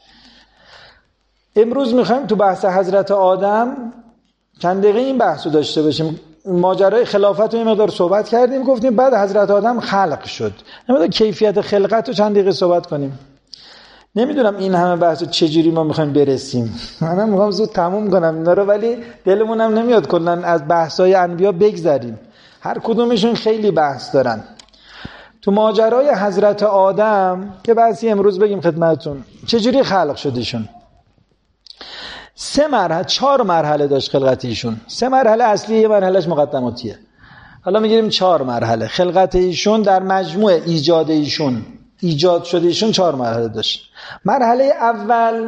امروز میخوایم تو بحث حضرت آدم چند دقیقه این بحثو داشته باشیم. ماجرای خلافت رو یه مقدار صحبت کردیم، گفتیم بعد حضرت آدم خلق شد، نمیدونم کیفیت خلقت رو چند دقیقه صحبت کنیم. نمیدونم این همه بحثو چجوری ما میخوایم برسیم. منم میخوام زود تموم کنم اینا رو، ولی دلمونم نمیاد کلا از بحثای انبیا بگذریم. هر کدومشون خیلی بحث دارن. تو ماجرای حضرت آدم که بحثی امروز بگیم خدمتتون چجوری خلق شدشون. 4 مرحله داشت خلقت ایشون. 3 مرحله اصلی، یه مرحلهش مقدماتیه. حالا میگیریم 4 مرحله. خلقت ایشون در مجموع ایجاد ایشون، ایجاد شده ایشون 4 مرحله داشت. مرحله اول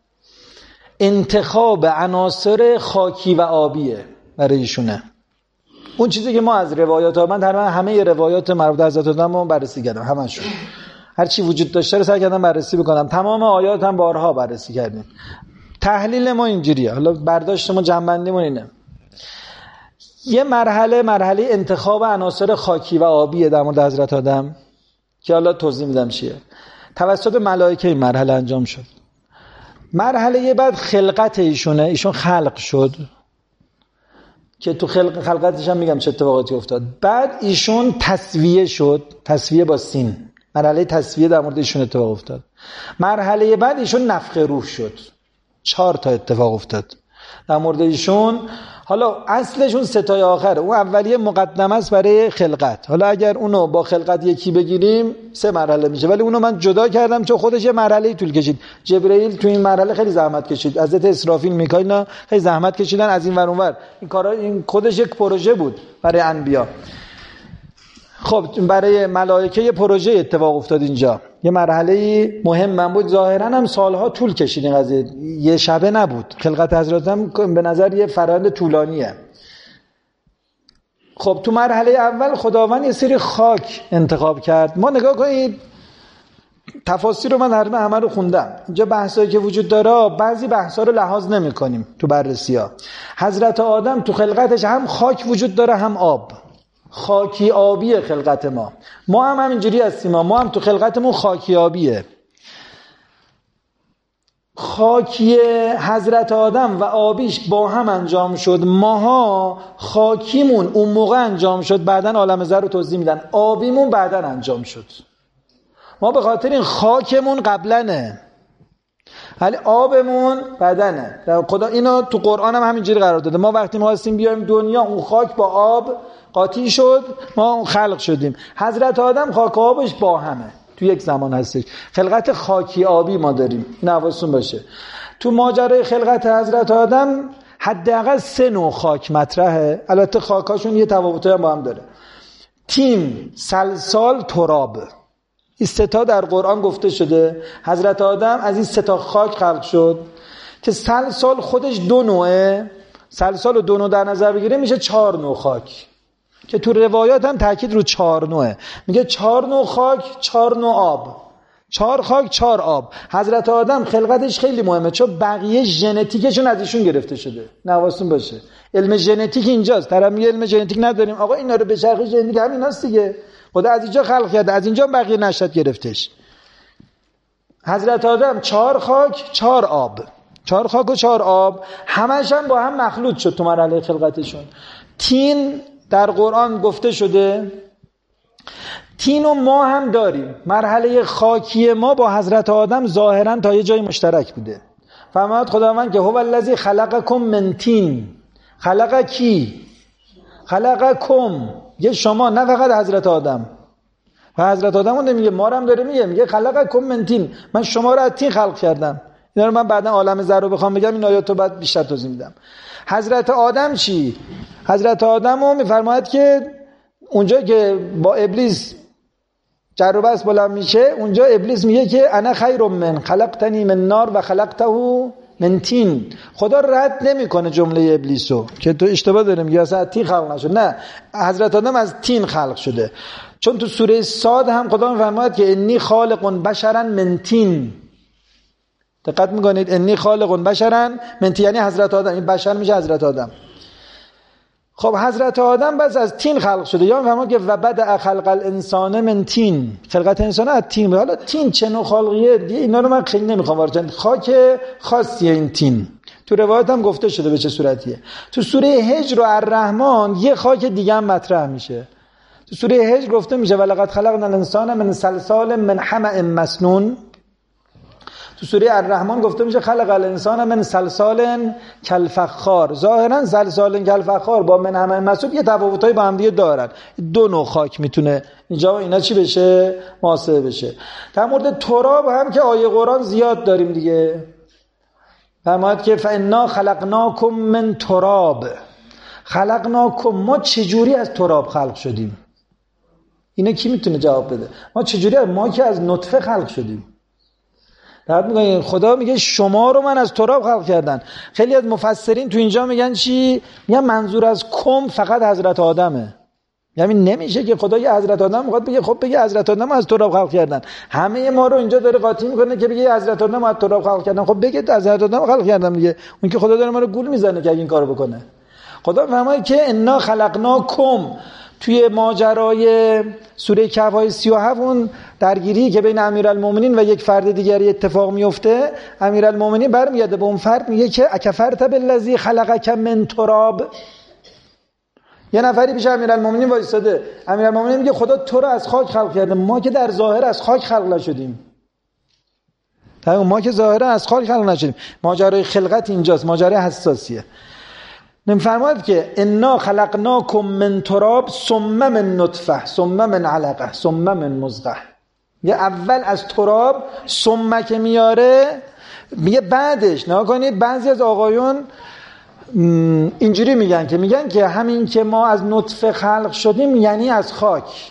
انتخاب عناصر خاکی و آبیه برای ایشونه. اون چیزی که ما از روایات ها، من تقریبا همه روایات مربوط به حضرت آدم رو بررسی کردم، همشون هر چی وجود داشته رو سعی کردم بررسی بکنم. تمام آیات هم بارها بررسی کردیم. تحلیل ما اینجوریه، حالا برداشت ما جنبندیمون اینه. یه مرحله انتخاب عناصر خاکی و آبیه در مورد حضرت آدم که حالا توضیح میدم چیه. توسط ملائکه این مرحله انجام شد. مرحله بعد خلقت ایشون خلق شد که تو خلقتش هم میگم چه اتفاقاتی افتاد. بعد ایشون تسویه شد، تسویه با سین، مرحله تسویه در مورد ایشون اتفاق افتاد. مرحله بعد ایشون نفخ روح شد. 4 تا اتفاق افتاد در مورد ایشون. حالا اصلشون 3 تای آخره. اون اولیه مقدمه است برای خلقت. حالا اگر اونو با خلقت یکی بگیریم 3 مرحله میشه، ولی اونو من جدا کردم چون خودش یه مرحله طول کشید. جبرئیل تو این مرحله خیلی زحمت کشید، حضرت اسرافیل، میکائیل خیلی زحمت کشیدن از این ور اون ور. این کارا این خودش یک پروژه بود برای انبیا. خب برای ملائکه یه پروژه اتفاق افتاد اینجا، یه مرحله مهم بود. ظاهرا هم سالها طول کشید این قضیه، یه شبه نبود. خلقت حضرت هم به نظر یه فرآیند طولانیه. خب تو مرحله اول خداوند یه سری خاک انتخاب کرد. ما نگاه کنید تفاسیر رو من همه رو خوندم. اینجا بحثایی که وجود داره بعضی بحثا رو لحاظ نمی‌کنیم تو بررسی‌ها. حضرت آدم تو خلقتش هم خاک وجود داره هم آب. خاکی آبی خلقت ما هم همینجوری هستیم. ما هم تو خلقتمون خاکی آبیه. خاکی حضرت آدم و آبیش با هم انجام شد. ماها خاکیمون اون موقع انجام شد، بعدن عالم ذر رو توضیح میدن. آبیمون بعدن انجام شد. ما به خاطر این خاکمون قبلنه ولی آبمون بدنه. خدا اینو تو قرآن هم همینجوری قرار داده. ما وقتی ما هستیم بیایم دنیا، اون خاک با آب قاطی شد، ما خلق شدیم. حضرت آدم خاک و آبش با همه تو یک زمان هستش. خلقت خاکی آبی ما داریم، این حواستون باشه. تو ماجرای خلقت حضرت آدم حداقل 3 نوع خاک مطرحه. البته خاکاشون یه تفاوتایی هم با هم داره. تین، سلسال، تراب. این 3 تا در قرآن گفته شده. حضرت آدم از این 3 تا خاک خلق شد که سلسال خودش 2 نوعه. سلسال رو 2 نوع در نظر بگیره میشه 4 نوع خاک که تو روایات هم تاکید رو 4 نوعه. میگه 4 نوع خاک، 4 نوع آب. 4 خاک 4 آب. حضرت آدم خلقتش خیلی مهمه چون بقیه ژنتیکشون از ایشون گرفته شده. نوازتون باشه. علم ژنتیک اینجاست. طرف میگه علم ژنتیک نداریم. آقا اینا رو به چرخ ژنتیک همیناست دیگه. خدا از اینجا خلق کرده، از اینجا بقیه نشأت گرفتش. حضرت آدم 4 خاک 4 آب. 4 خاک و 4 آب همش هم با هم مخلوط شد تو مرحله خلقتشون. تین در قرآن گفته شده. تین و ما هم داریم. مرحله خاکی ما با حضرت آدم ظاهرا تا یه جای مشترک بوده. فرمود خداوند که هو الذی خلقکم من تین. خلق کی؟ خلقکم. یه شما، نه فقط حضرت آدم. و حضرت آدم اون نمیگه، ما هم داره میگه خلقکم من تین. من شما رو از تین خلق کردم. اینا رو من بعدا عالم ذر رو بخوام بگم این آیات رو بعد بیشتر توضیح میدم. حضرت آدم چی؟ حضرت آدم رو میفرماید که اونجا که با ابلیس جر و بحث بلند میشه، اونجا ابلیس میگه که انا خیر من خلقتنی من نار و خلقته من تین. خدا رد نمیکنه جمله ابلیسو که تو اشتباه داری میگی اصلا از تین خلق نشد. نه، حضرت آدم از تین خلق شده. چون تو سوره صاد هم خدا میفرماید که انی خالق بشرا من تین. دقت میکنید؟ انی خالق بشرا من تین یعنی حضرت آدم. این بشر میشه حضرت آدم. خب حضرت آدم بس از تین خلق شده. یا میفرماید که و بدأ خلق الانسان من تین. خلقت انسان از تین. حالا تین چه نوع خلقیه دیگه اینا رو من خیلی نمیخوام وارد. خاک خاصیه این تین. تو روایت هم گفته شده به چه صورتیه. تو سوره هجر و الرحمن یه خاک دیگه هم مطرح میشه. تو سوره هجر گفته میشه ولقد خلقنا الانسان من صلصال من حمأ مسنون. تو سوره الرحمن گفته میشه خلق الانسان من صلصال کالفخار. ظاهرا صلصال کالفخار با من حمأ مسنون یه تفاوتایی با هم دیگه دارن. 2 نوع خاک میتونه اینجا اینا چی بشه؟ محاسبه بشه. در مورد تراب هم که آیه قرآن زیاد داریم دیگه. فرماید که فانا خلقناکم من تراب. خلقناکم، ما چجوری از تراب خلق شدیم؟ اینو کی میتونه جواب بده؟ ما چجوری؟ ما که از نطفه خلق شدیم. درست میگن خدا میگه شما رو من از تراب خلق کردن. خیلی از مفسرین تو اینجا میگن چی؟ میگن منظور از کم فقط حضرت آدمه. یعنی نمیشه که خدا یه حضرت آدم میخواد بگه خب بگه حضرت آدم از تراب خلق کردن. همه ما رو اینجا داره قاطی میکنه که بگه حضرت آدم از تراب خلق کردن. خب بگه حضرت آدم خلق کردن دیگه. اون که خدا داره ما رو گول میزنه که این کارو بکنه. خدا فرماید که انا خلقناکم، توی ماجرای سوره کهف آیه 37 اون درگیری که بین امیرالمومنین و یک فرد دیگری اتفاق میفته، امیرالمومنین برمیگرده به اون فرد میگه که اکفرت بالذی خلقک من تراب. یه نفری پیش امیرالمومنین وایساده، امیرالمومنین میگه خدا تو رو از خاک خلق کرده، ما که در ظاهر از خاک خلق نشدیم. ما که ظاهرا از خاک خلق نشدیم. ماجرای خلقت اینجاست، ماجرای حساسیه. نمی‌فرماید که انا خلقناکم من تراب ثم من نطفه ثم من علقه ثم من مضغه. یه اول از تراب ثم که میاره میگه بعدش. نگاه کنید بعضی از آقایون اینجوری میگن که همین که ما از نطفه خلق شدیم یعنی از خاک.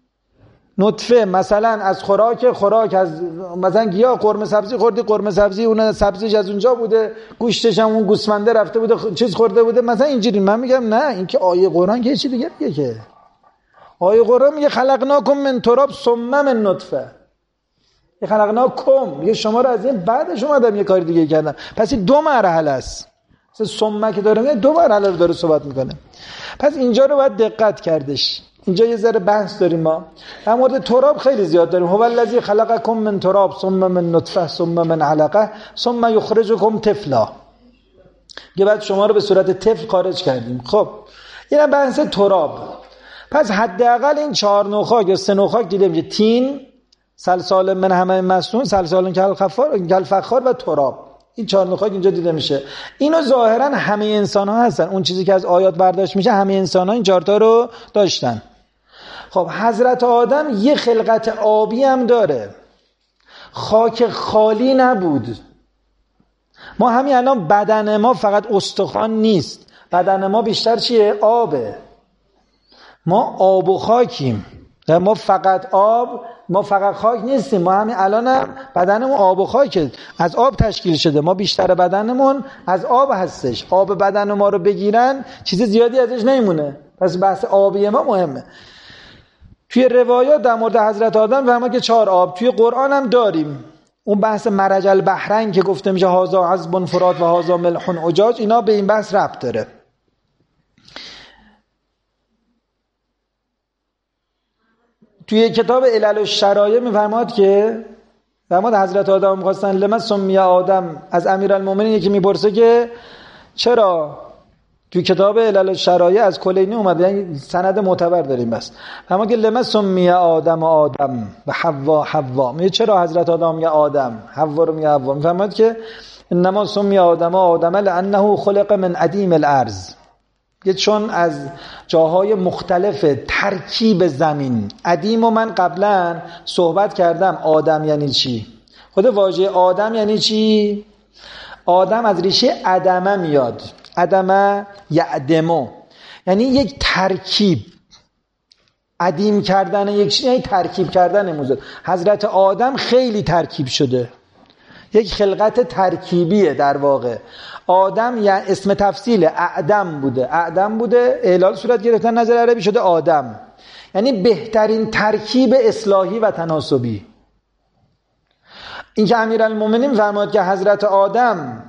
نطفه مثلا از خوراک از مثلا گیاه قرمه سبزی خوردی، قرمه سبزی اون سبزیش از اونجا بوده، گوشتش هم اون گوسفنده رفته بوده چیز خورده بوده مثلا اینجوری. من میگم نه، این که آیه قرآن که چیز دیگه میگه. که آیه قرآن میگه خلقناکم من تراب ثم من نطفه. خلقناکم میگه شما رو از این بعدش اومدم یه کار دیگه کردم. پس این دو مرحله است. ثم که داره میگه دو مرحله رو داره صحبت میکنه. پس اینجا رو باید دقت کردش. اینجا یه ذره بحث داریم ما. در مورد تراب خیلی زیاد داریم. هو الذی خلقکم من تراب ثم من نطفه ثم من علقه ثم یخرجکم طفلا. که بعد شما رو به صورت طفل خارج کردیم. خب اینم بحث تراب. پس حداقل این 4 نوع خاک یا 3 نوع خاک دیده میشه: تین، سلسال من حمأ مسنون، سلسال کالفخار و تراب. این 4 نوع خاک اینجا دیده میشه. اینو ظاهرا همه انسان ها هستن. اون چیزی که از آیات برداشت میشه همه انسان ها این 4 تا رو داشتن. خب حضرت آدم یه خلقت آبی هم داره، خاک خالی نبود. ما همین الان بدن ما فقط استخوان نیست، بدن ما بیشتر چیه؟ آبه. ما آب و خاکیم. ما فقط آب، ما فقط خاک نیستیم. ما همین الان هم بدنمون آب و خاکه، از آب تشکیل شده. ما بیشتر بدنمون از آب هستش. آب بدن ما رو بگیرن چیز زیادی ازش نمیمونه. پس بحث آبی ما مهمه. توی روایات در مورد حضرت آدم فهمه که 4 آب توی قرآن هم داریم. اون بحث مرج البحرین که گفته میشه هذا عذب فرات و هذا ملح اجاج، اینا به این بحث ربط داره. توی کتاب علل الشرایع میفرماد که فرمود حضرت آدم می‌خواستن لما سمی آدم، از امیرالمومنین یکی میپرسه که چرا. توی کتاب علل الشرایع از کلینی اومده، یعنی سند معتبر داریم. بس اما که لما سمی آدم و حوا، میگه چرا حضرت آدم میگه آدم، حوا رو میگه حوا. میفرماد که انما سمی آدم لانه خلق من عدیم الارض. چون از جاهای مختلف ترکیب زمین. عدیم و من قبلا صحبت کردم آدم یعنی چی. خود واژه آدم یعنی چی؟ آدم از ریشه عدمه میاد. عدمه یعدمو، یعنی یک ترکیب. عدیم کردن یک چیز یعنی ترکیب کردن موجود. حضرت آدم خیلی ترکیب شده، یک خلقت ترکیبیه در واقع. آدم یعنی اسم تفصیل اعدم بوده اعلال صورت گرفتن نظر عربی شده آدم، یعنی بهترین ترکیب اصلاحی و تناسبی. این که امیرالمومنین فرمود که حضرت آدم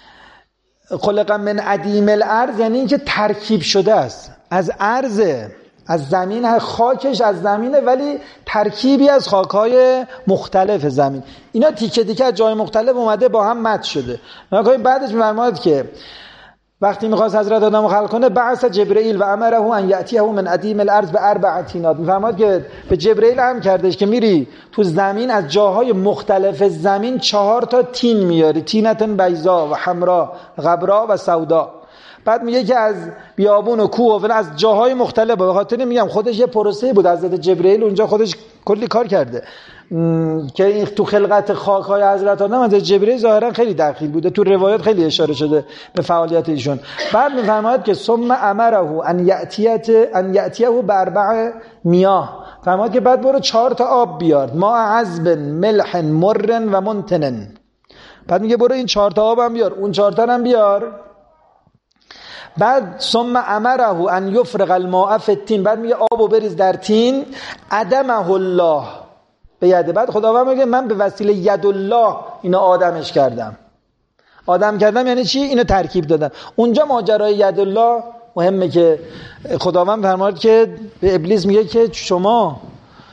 خلق من عدیم الارض، یعنی این که ترکیب شده است از ارض، از زمین. خاکش از زمینه ولی ترکیبی از خاکهای مختلف زمین. اینا تیکه تیکه از جای مختلف اومده با هم مت شده. بعدش می‌فرماد که وقتی می‌خواست حضرت آدم رو خلق کنه بعث جبرئیل و امره ان یأتیه من عدیم الارض باربع تینات. می‌فرماد که به جبرئیل امر کردش که میری تو زمین از جاهای مختلف زمین 4 تا تین میاری، تینتن بیضا و حمرا غبرا و سودا. بعد میگه که از بیابون و کوه و فلان از جاهای مختلف. به خاطر میگم خودش یه پروسه بود، حضرت جبرئیل اونجا خودش کلی کار کرده که تو خلقت خاک‌های حضرت آدم حضرت جبرئیل ظاهرا خیلی دخیل بوده. تو روایات خیلی اشاره شده به فعالیت ایشون. بعد میفرماید که ثم امره ان یأتیه باربع میاه. فرمود که بعد برو 4 تا آب بیار، ماء عذب ملح مر و منتن. بعد میگه برو این 4 تا آب هم بیار، اون 4 تا هم بیار. بعد ثم امره ان یفرغ الماء فی التین، بعد میگه آبو بریز در تین، ادمه الله به یده. بعد خداوند میگه من به وسیله ید الله اینو آدمش کردم. آدم کردم یعنی چی؟ اینو ترکیب دادم. اونجا ماجرای ید الله مهمه که خداوند فرمود که به ابلیس میگه که شما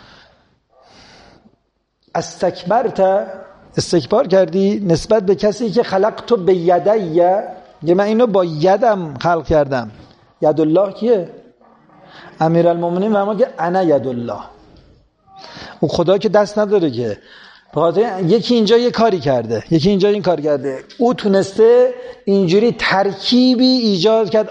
استکبار کردی نسبت به کسی که خلقتو به یدیه، من اینو با یدم خلق کردم. ید الله کیه؟ امیرالمومنین فرمود که انا ید الله. اون خدا که دست نداره که، بخاطر یکی اینجا یه کاری کرده، یکی اینجا این کار کرده، او تونسته اینجوری ترکیبی ایجاد کرد.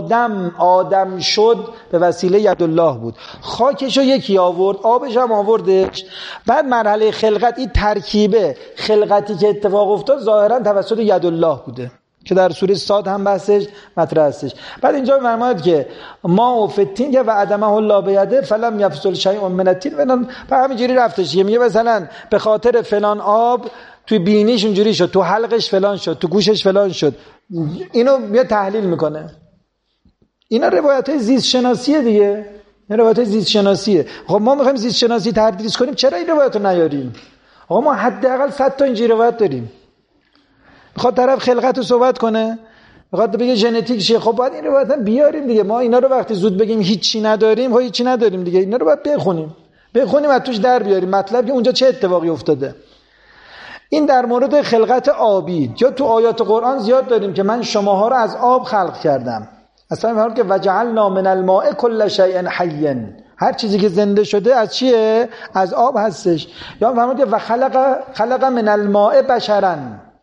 آدم شد به وسیله ید الله بود. خاکشو یکی آورد، آبش هم آوردش. بعد مرحله خلقت، این ترکیبه خلقتی که اتفاق افتاد ظاهرا توسط ید الله بوده که در سوره صاد هم بحثش مطرح هستش. بعد اینجا فرماید که ما فتین که و عدمه الله بیده فلم یفصل شیء من التین، و همینجوری رفتش. میگه مثلا به خاطر فلان آب توی بینیش اونجوری شد، تو حلقش فلان شد، تو گوشش فلان شد. اینو میاد تحلیل میکنه. اینا روایت‌های زیست شناسیه دیگه، این روایت‌های زیست شناسیه. خب ما میخوایم زیست شناسی تدریس کنیم، چرا این روایتو نیاریم؟ آقا ما حداقل 100 تا اینجوری روایت داریم. میخواد طرف خلقت رو صحبت کنه، میخواد بگه ژنتیک چیه، خب باید این روایت هم بیاریم دیگه. ما اینا رو وقتی زود بگیم هیچی نداریم، خب هیچی نداریم دیگه. اینا رو باید بخونیم از توش در بیاریم مطلب که اونجا چه اتفاقی افتاده. این در مورد خلقت آبی. یا تو آیات قرآن زیاد داریم که من شماها رو از آب خلق کردم. اصلا میگه که وجعلنا من الماء كل شیء حی، هر چیزی که زنده شده از چیه؟ از آب هستش. یا میگه و خلق من الماء بشرا،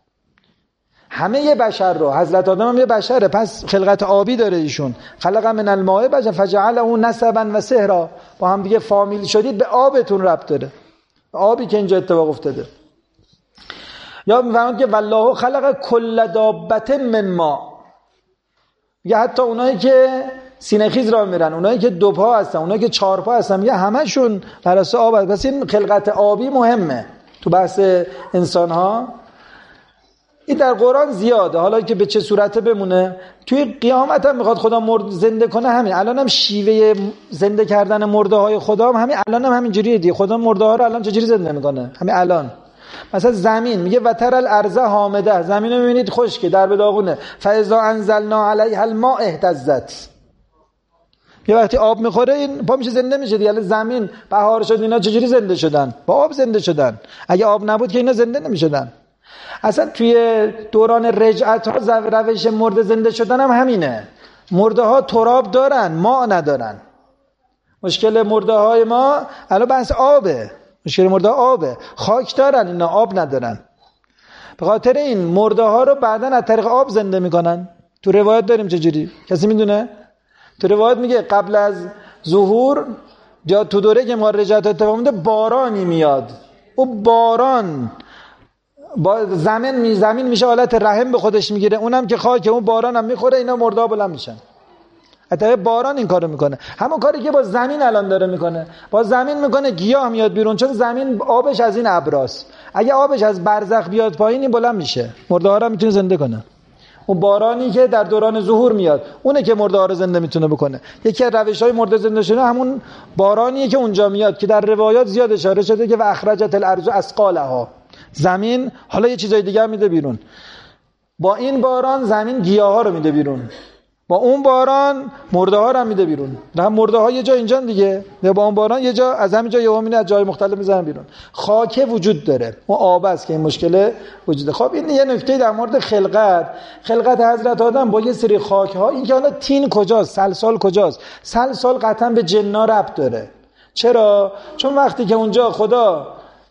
همه یه بشر رو، حضرت آدم هم یه بشره، پس خلقت آبی داره ایشون. خلق من الماء بشر فجعله نسبا و سهرا، با هم دیگه فامیل شدید، به آبتون ربط داره، آبی که اینجا اتفاق افتاده. یا میفهمند که والله خلق کل دابه من ماء، یا حتی اونایی که سینه‌خیز راه میرن، اونایی که دو پا هستن، اونایی که چهار پا هستن، یا همشون بر اساس آب هست. پس این خلقت آبی مهمه تو بحث انسان ها. این در قرآن زیاده، حالا که به چه صورته بمونه. توی قیامت هم میخواد خدا مرد زنده کنه. همین الان هم شیوه زنده کردن مرده های خدا هم همین الان هم همینجوریه دیگه. خدا مرده ها رو الان چجوری زنده میکنه؟ همین الان مثلا زمین میگه وتر الارض حامده، زمین رو میبینید خشکه، در به داغونه. فاذا انزلنا علیها الماء اهتزت، یه وقتی آب میخوره این پا میشه زنده میشه دیگه. زمین بهار شد، اینا چجوری زنده شدن؟ با آب زنده شدن. اگه آب نبود که اینا زنده نمیشدن. اصلا توی دوران رجعت ها روش مرده زنده شدن هم همینه. مرده ها تراب دارن، ماء ندارن. مشکل مرده های ما الان بحث آبه، مشکل مرده آبه. خاک دارن، اینا آب ندارن. به خاطر این مرده ها رو بعداً از طریق آب زنده میکنن. تو روایت داریم چجوری، کسی میدونه؟ تو روایت میگه قبل از ظهور یا تو دوره که ما رجعت اتفاق میفته بارانی میاد. او باران با زمین میشه حالت رحم به خودش میگیره، اونم که خاک، اون باران هم میخوره، اینا مرده بلند میشن. حتی باران این کارو میکنه، همون کاری که با زمین الان داره میکنه. با زمین میکنه گیاه میاد بیرون، چون زمین آبش از این ابراست. اگه آبش از برزخ بیاد پایین این بلند میشه، مرده ها رو میتونه زنده کنه. اون بارانی که در دوران ظهور میاد اونه که مرده ها رو زنده میتونه بکنه. یکی از روش‌های مرده زنده شدن همون بارانیه که اونجا میاد که در روایات زیاد اشاره شده که و اخرجت الارض اثقالها، زمین حالا یه چیزای دیگه میده بیرون. با این باران زمین گیاها رو میده بیرون، با اون باران مرده ها رو هم میده بیرون. نه مرده ها یه جا اینجا دیگه، یا با اون باران یه جا از همین جا یه همین از جای مختلف میزنن بیرون. خاک وجود داره، اون آب است که این مشکل وجوده. خب این یه نکته در مورد خلقت حضرت آدم با یه سری خاک ها. این که حالا تین کجاست، سلسال کجاست؟ سلسال قطعا به جنا ربط داره. چرا؟ چون وقتی که اونجا خدا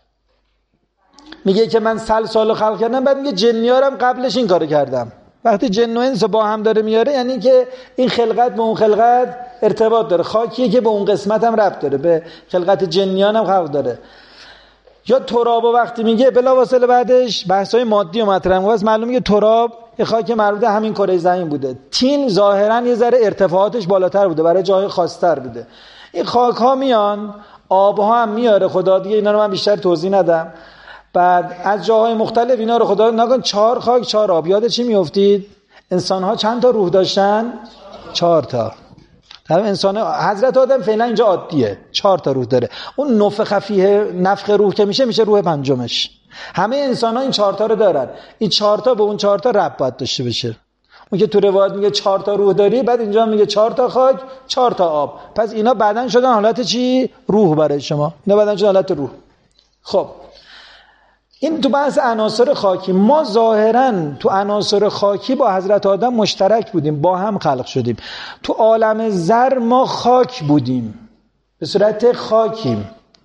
میگه که من سلسال خلق کردم، بعد میگه جنیارم قبلش این کارو کردم. وقتی جن و انس با هم داره میاره، یعنی که این خلقت به اون خلقت ارتباط داره. خاکیه که به اون قسمت هم ربط داره، به خلقت جنیان هم خلق داره. یا تراب وقتی میگه بلافاصله بعدش بحث‌های مادی و مطرح میشه، معلومه که تراب یه خاک مربوط همین کره زمین بوده. تین ظاهرا یه ذره ارتفاعاتش بالاتر بوده، برای جای خاص‌تر بوده. این خاک ها میان، آب ها هم میاره خدا دیگه. اینا رو من بیشتر توضیح ندم. بعد از جاهای مختلف اینا رو خدا نگن 4 خاک 4 آب. یاد چی میافتید؟ انسان ها چند تا روح داشتن؟ 4 تا. انسان حضرت آدم فعلا اینجا عادیه، 4 تا روح داره. اون نفخ فیه، نفخ روح که میشه روح پنجمش. همه انسان ها این 4 تا رو دارن. این 4 تا به اون 4 تا ربط باید داشته باشه. اون که تو روایت میگه 4 تا روح داری، بعد اینجا میگه 4 تا خاک، 4 تا آب. پس اینا بعدن شدن حالت چی؟ روح برای شما. اینا بعدن شدن حالت روح. خب این تو بحث عناصر خاکی، ما ظاهراً تو عناصر خاکی با حضرت آدم مشترک بودیم، با هم خلق شدیم. تو عالم زر ما خاک بودیم، به صورت خاکیم،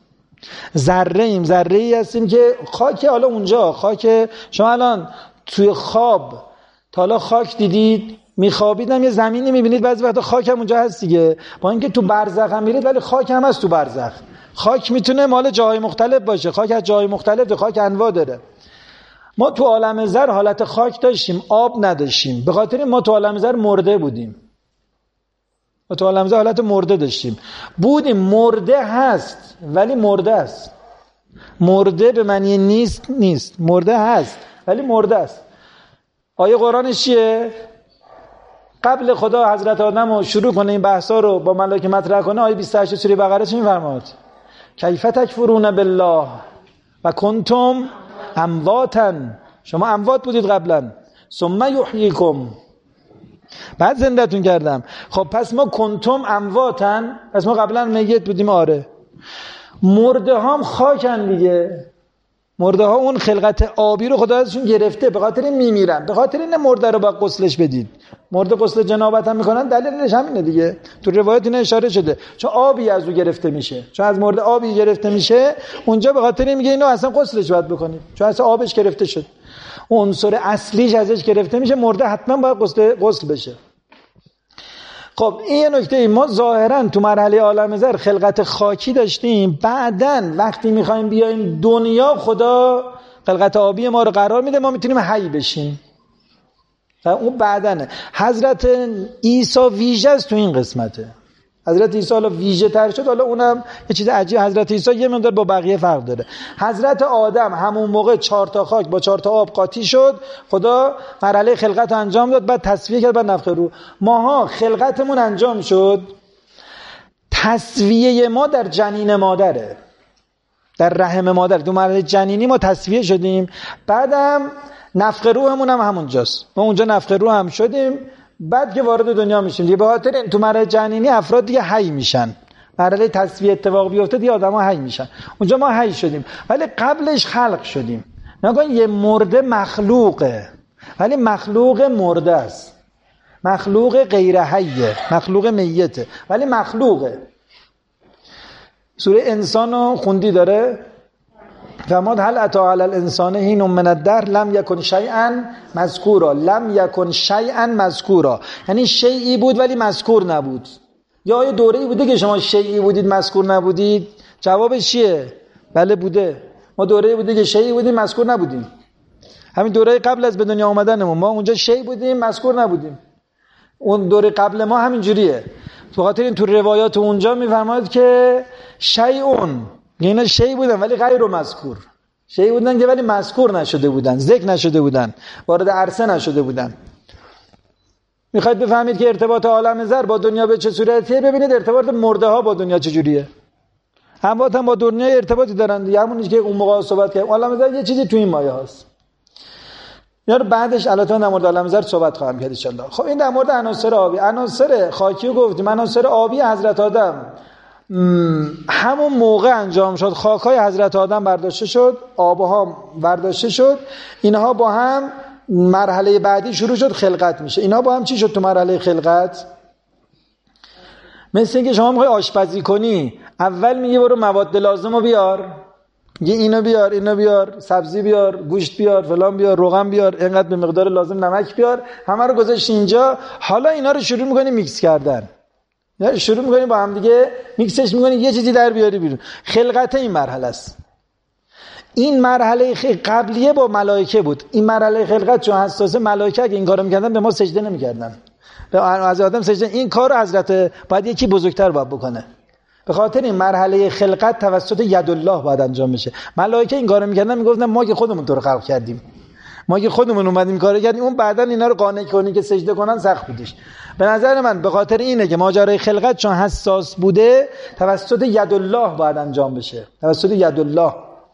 ذره‌ای هستیم که خاکی. حالا اونجا خاک، شما الان توی خواب تا حالا خاک دیدید؟ میخوابیدم یه زمینی میبینید، بعضی وقتا خاک هم اونجا هست دیگه، با اینکه تو برزخ هم میرید ولی خاک هم هست تو برزخ. خاک میتونه مال جاهای مختلف باشه، خاک از جاهای مختلف، خاک انواع داره. ما تو عالم زر حالت خاک داشتیم، آب نداشتیم، به خاطر ما تو عالم زر مرده بودیم. ما تو عالم زر حالت مرده داشتیم، بودیم. مرده هست ولی مرده است. مرده به معنی نیست، مرده هست ولی مرده است. آیه قرآنش چیه؟ قبل خدا حضرت آدم رو شروع کنه این بحثا رو با ملائکه مطرح کنه، آیه 28 سوره بقره چی می‌فرماد؟ کیف تکفرون بالله و کنتم امواتا، شما اموات بودید قبلا، ثم یحییکم، بعد زنده‌تون کردم. خب پس ما کنتم امواتا، پس ما قبلا میت بودیم. آره، مرده ها هم خاکن دیگه. مرده ها اون خلقت آبی رو خدا ازشون گرفته، به خاطر این میمیرن. به خاطر این مرده رو با غسلش بدید. مرده غسل جنابت هم میکنن، دلیلش همینه دیگه. تو روایت اینا اشاره شده، چون آبی از او گرفته میشه، چون از مرده آبی گرفته میشه اونجا، به خاطر این میگه اینو اصلا غسلش باید بکنید، چون اصلا آبش گرفته شد، اون عنصر اصلیش ازش گرفته میشه. مرده حتما باید غسل بشه. خب این یه نکته ای. ما ظاهرا تو مرحله عالم زر خلقت خاکی داشتیم، بعدن وقتی میخوایم بیایم دنیا، خدا خلقت آبی ما رو قرار میده، ما میتونیم حی بشیم. اون بعدنه. حضرت عیسی ویژه است تو این قسمته. حضرت عیسی حالا ویژه تر شد، حالا اونم یه چیز عجیب. حضرت عیسی یه مقدار با بقیه فرق داره. حضرت آدم همون موقع 4 تا خاک با 4 تا آب قاطی شد، خدا مرحله خلقت انجام داد، بعد تصفیه کرد، بعد نفخ روح. ماها خلقتمون انجام شد، تصفیه ما در جنین مادره، در رحم مادر، تو مرحله جنینی ما تصفیه شدیم، بعدم نفخ روحمون هم همونجاست. ما اونجا نفخ روح هم شدیم، بعد که وارد دنیا میشیم دیگه. به خاطر این تو مرحله جنینی افراد دیگه حی میشن، مرحله تصفیه اتفاق بیفته دیگه آدما حی میشن. اونجا ما حی شدیم، ولی قبلش خلق شدیم. نگاه یه مرده مخلوقه، ولی مخلوق مرده است، مخلوق غیر حیه، مخلوق میته ولی مخلوقه. سوره انسان رو خوندی داره؟ فرمود هل اتی علی الانسان حین من الدهر لم یکن شیئا مذکورا. لم یکن شیئا مذکورا یعنی شیئی بود ولی مذکور نبود. یا یه دوره‌ای بوده که شما شیئی بودید مذکور نبودید؟ جوابش چیه؟ بله بوده. ما دوره‌ای بوده که شیئی بودیم مذکور نبودیم. همین دوره قبل از به دنیا آمدنمون ما اونجا شیئی بودیم مذکور نبودیم. اون دوره قبل ما همین جوریه. به خاطر این تو روایات اونجا میفرماید که شیئون، اینا شیء بودن ولی غیر مذکور، شیء بودن که ولی مذکور نشده بودن، ذکر نشده بودن، وارد عرصه نشده بودن. میخواید بفهمید که ارتباط عالم زر با دنیا به چه صورتیه، ببینید ارتباط مرده ها با دنیا چه جوریه. اموات هم با دنیا ارتباطی دارن دیگه، همونی که اون موقع صحبت کردیم. عالم زر یه چیزی تو این مایه هست. اینا رو بعدش البته در مورد عالم زر صحبت خواهم کرد ان شاء الله. خب این در مورد عناصر آبی، عناصر خاکی رو گفتیم. عناصر آبی حضرت آدم همون موقع انجام شد. خاکای حضرت آدم برداشته شد، آبها برداشته شد، اینها با هم مرحله بعدی شروع شد، خلقت میشه. اینها با هم چی شد تو مرحله خلقت؟ مثل اینکه شما میخوای آشپزی کنی، اول میگه برو مواد لازمو بیار، میگه اینو بیار، اینو بیار، سبزی بیار، گوشت بیار، فلان بیار، روغن بیار، اینقدر به مقدار لازم نمک بیار، همه رو گذاشت اینجا. حالا اینا رو شروع میکنی میکس کردن، یا شروع میکنی با هم دیگه میکسش میکنی، یه چیزی در بیاری بیرون. خلقت این مرحله است. این مرحله قبلیه با ملائکه بود. این مرحله خلقت چون حساسه، ملائکه اگه این کارو میکردن به ما سجده نمیکردن، به از آدم سجده. این کارو حضرت باید یکی بزرگتر باید بکنه. به خاطر این مرحله خلقت توسط ید الله باید انجام بشه. ملائکه این کارو میکردن، میگفتن ما که خودمون تو رو خلق کردیم، ما که خودمون اومدیم کارو کردیم، اون بعداً اینا رو قانع کنی که سجده کنن سخت بودش. به نظر من به خاطر اینه که ماجرای خلقت چون حساس بوده توسط یدالله باید انجام بشه، توسط یدالله.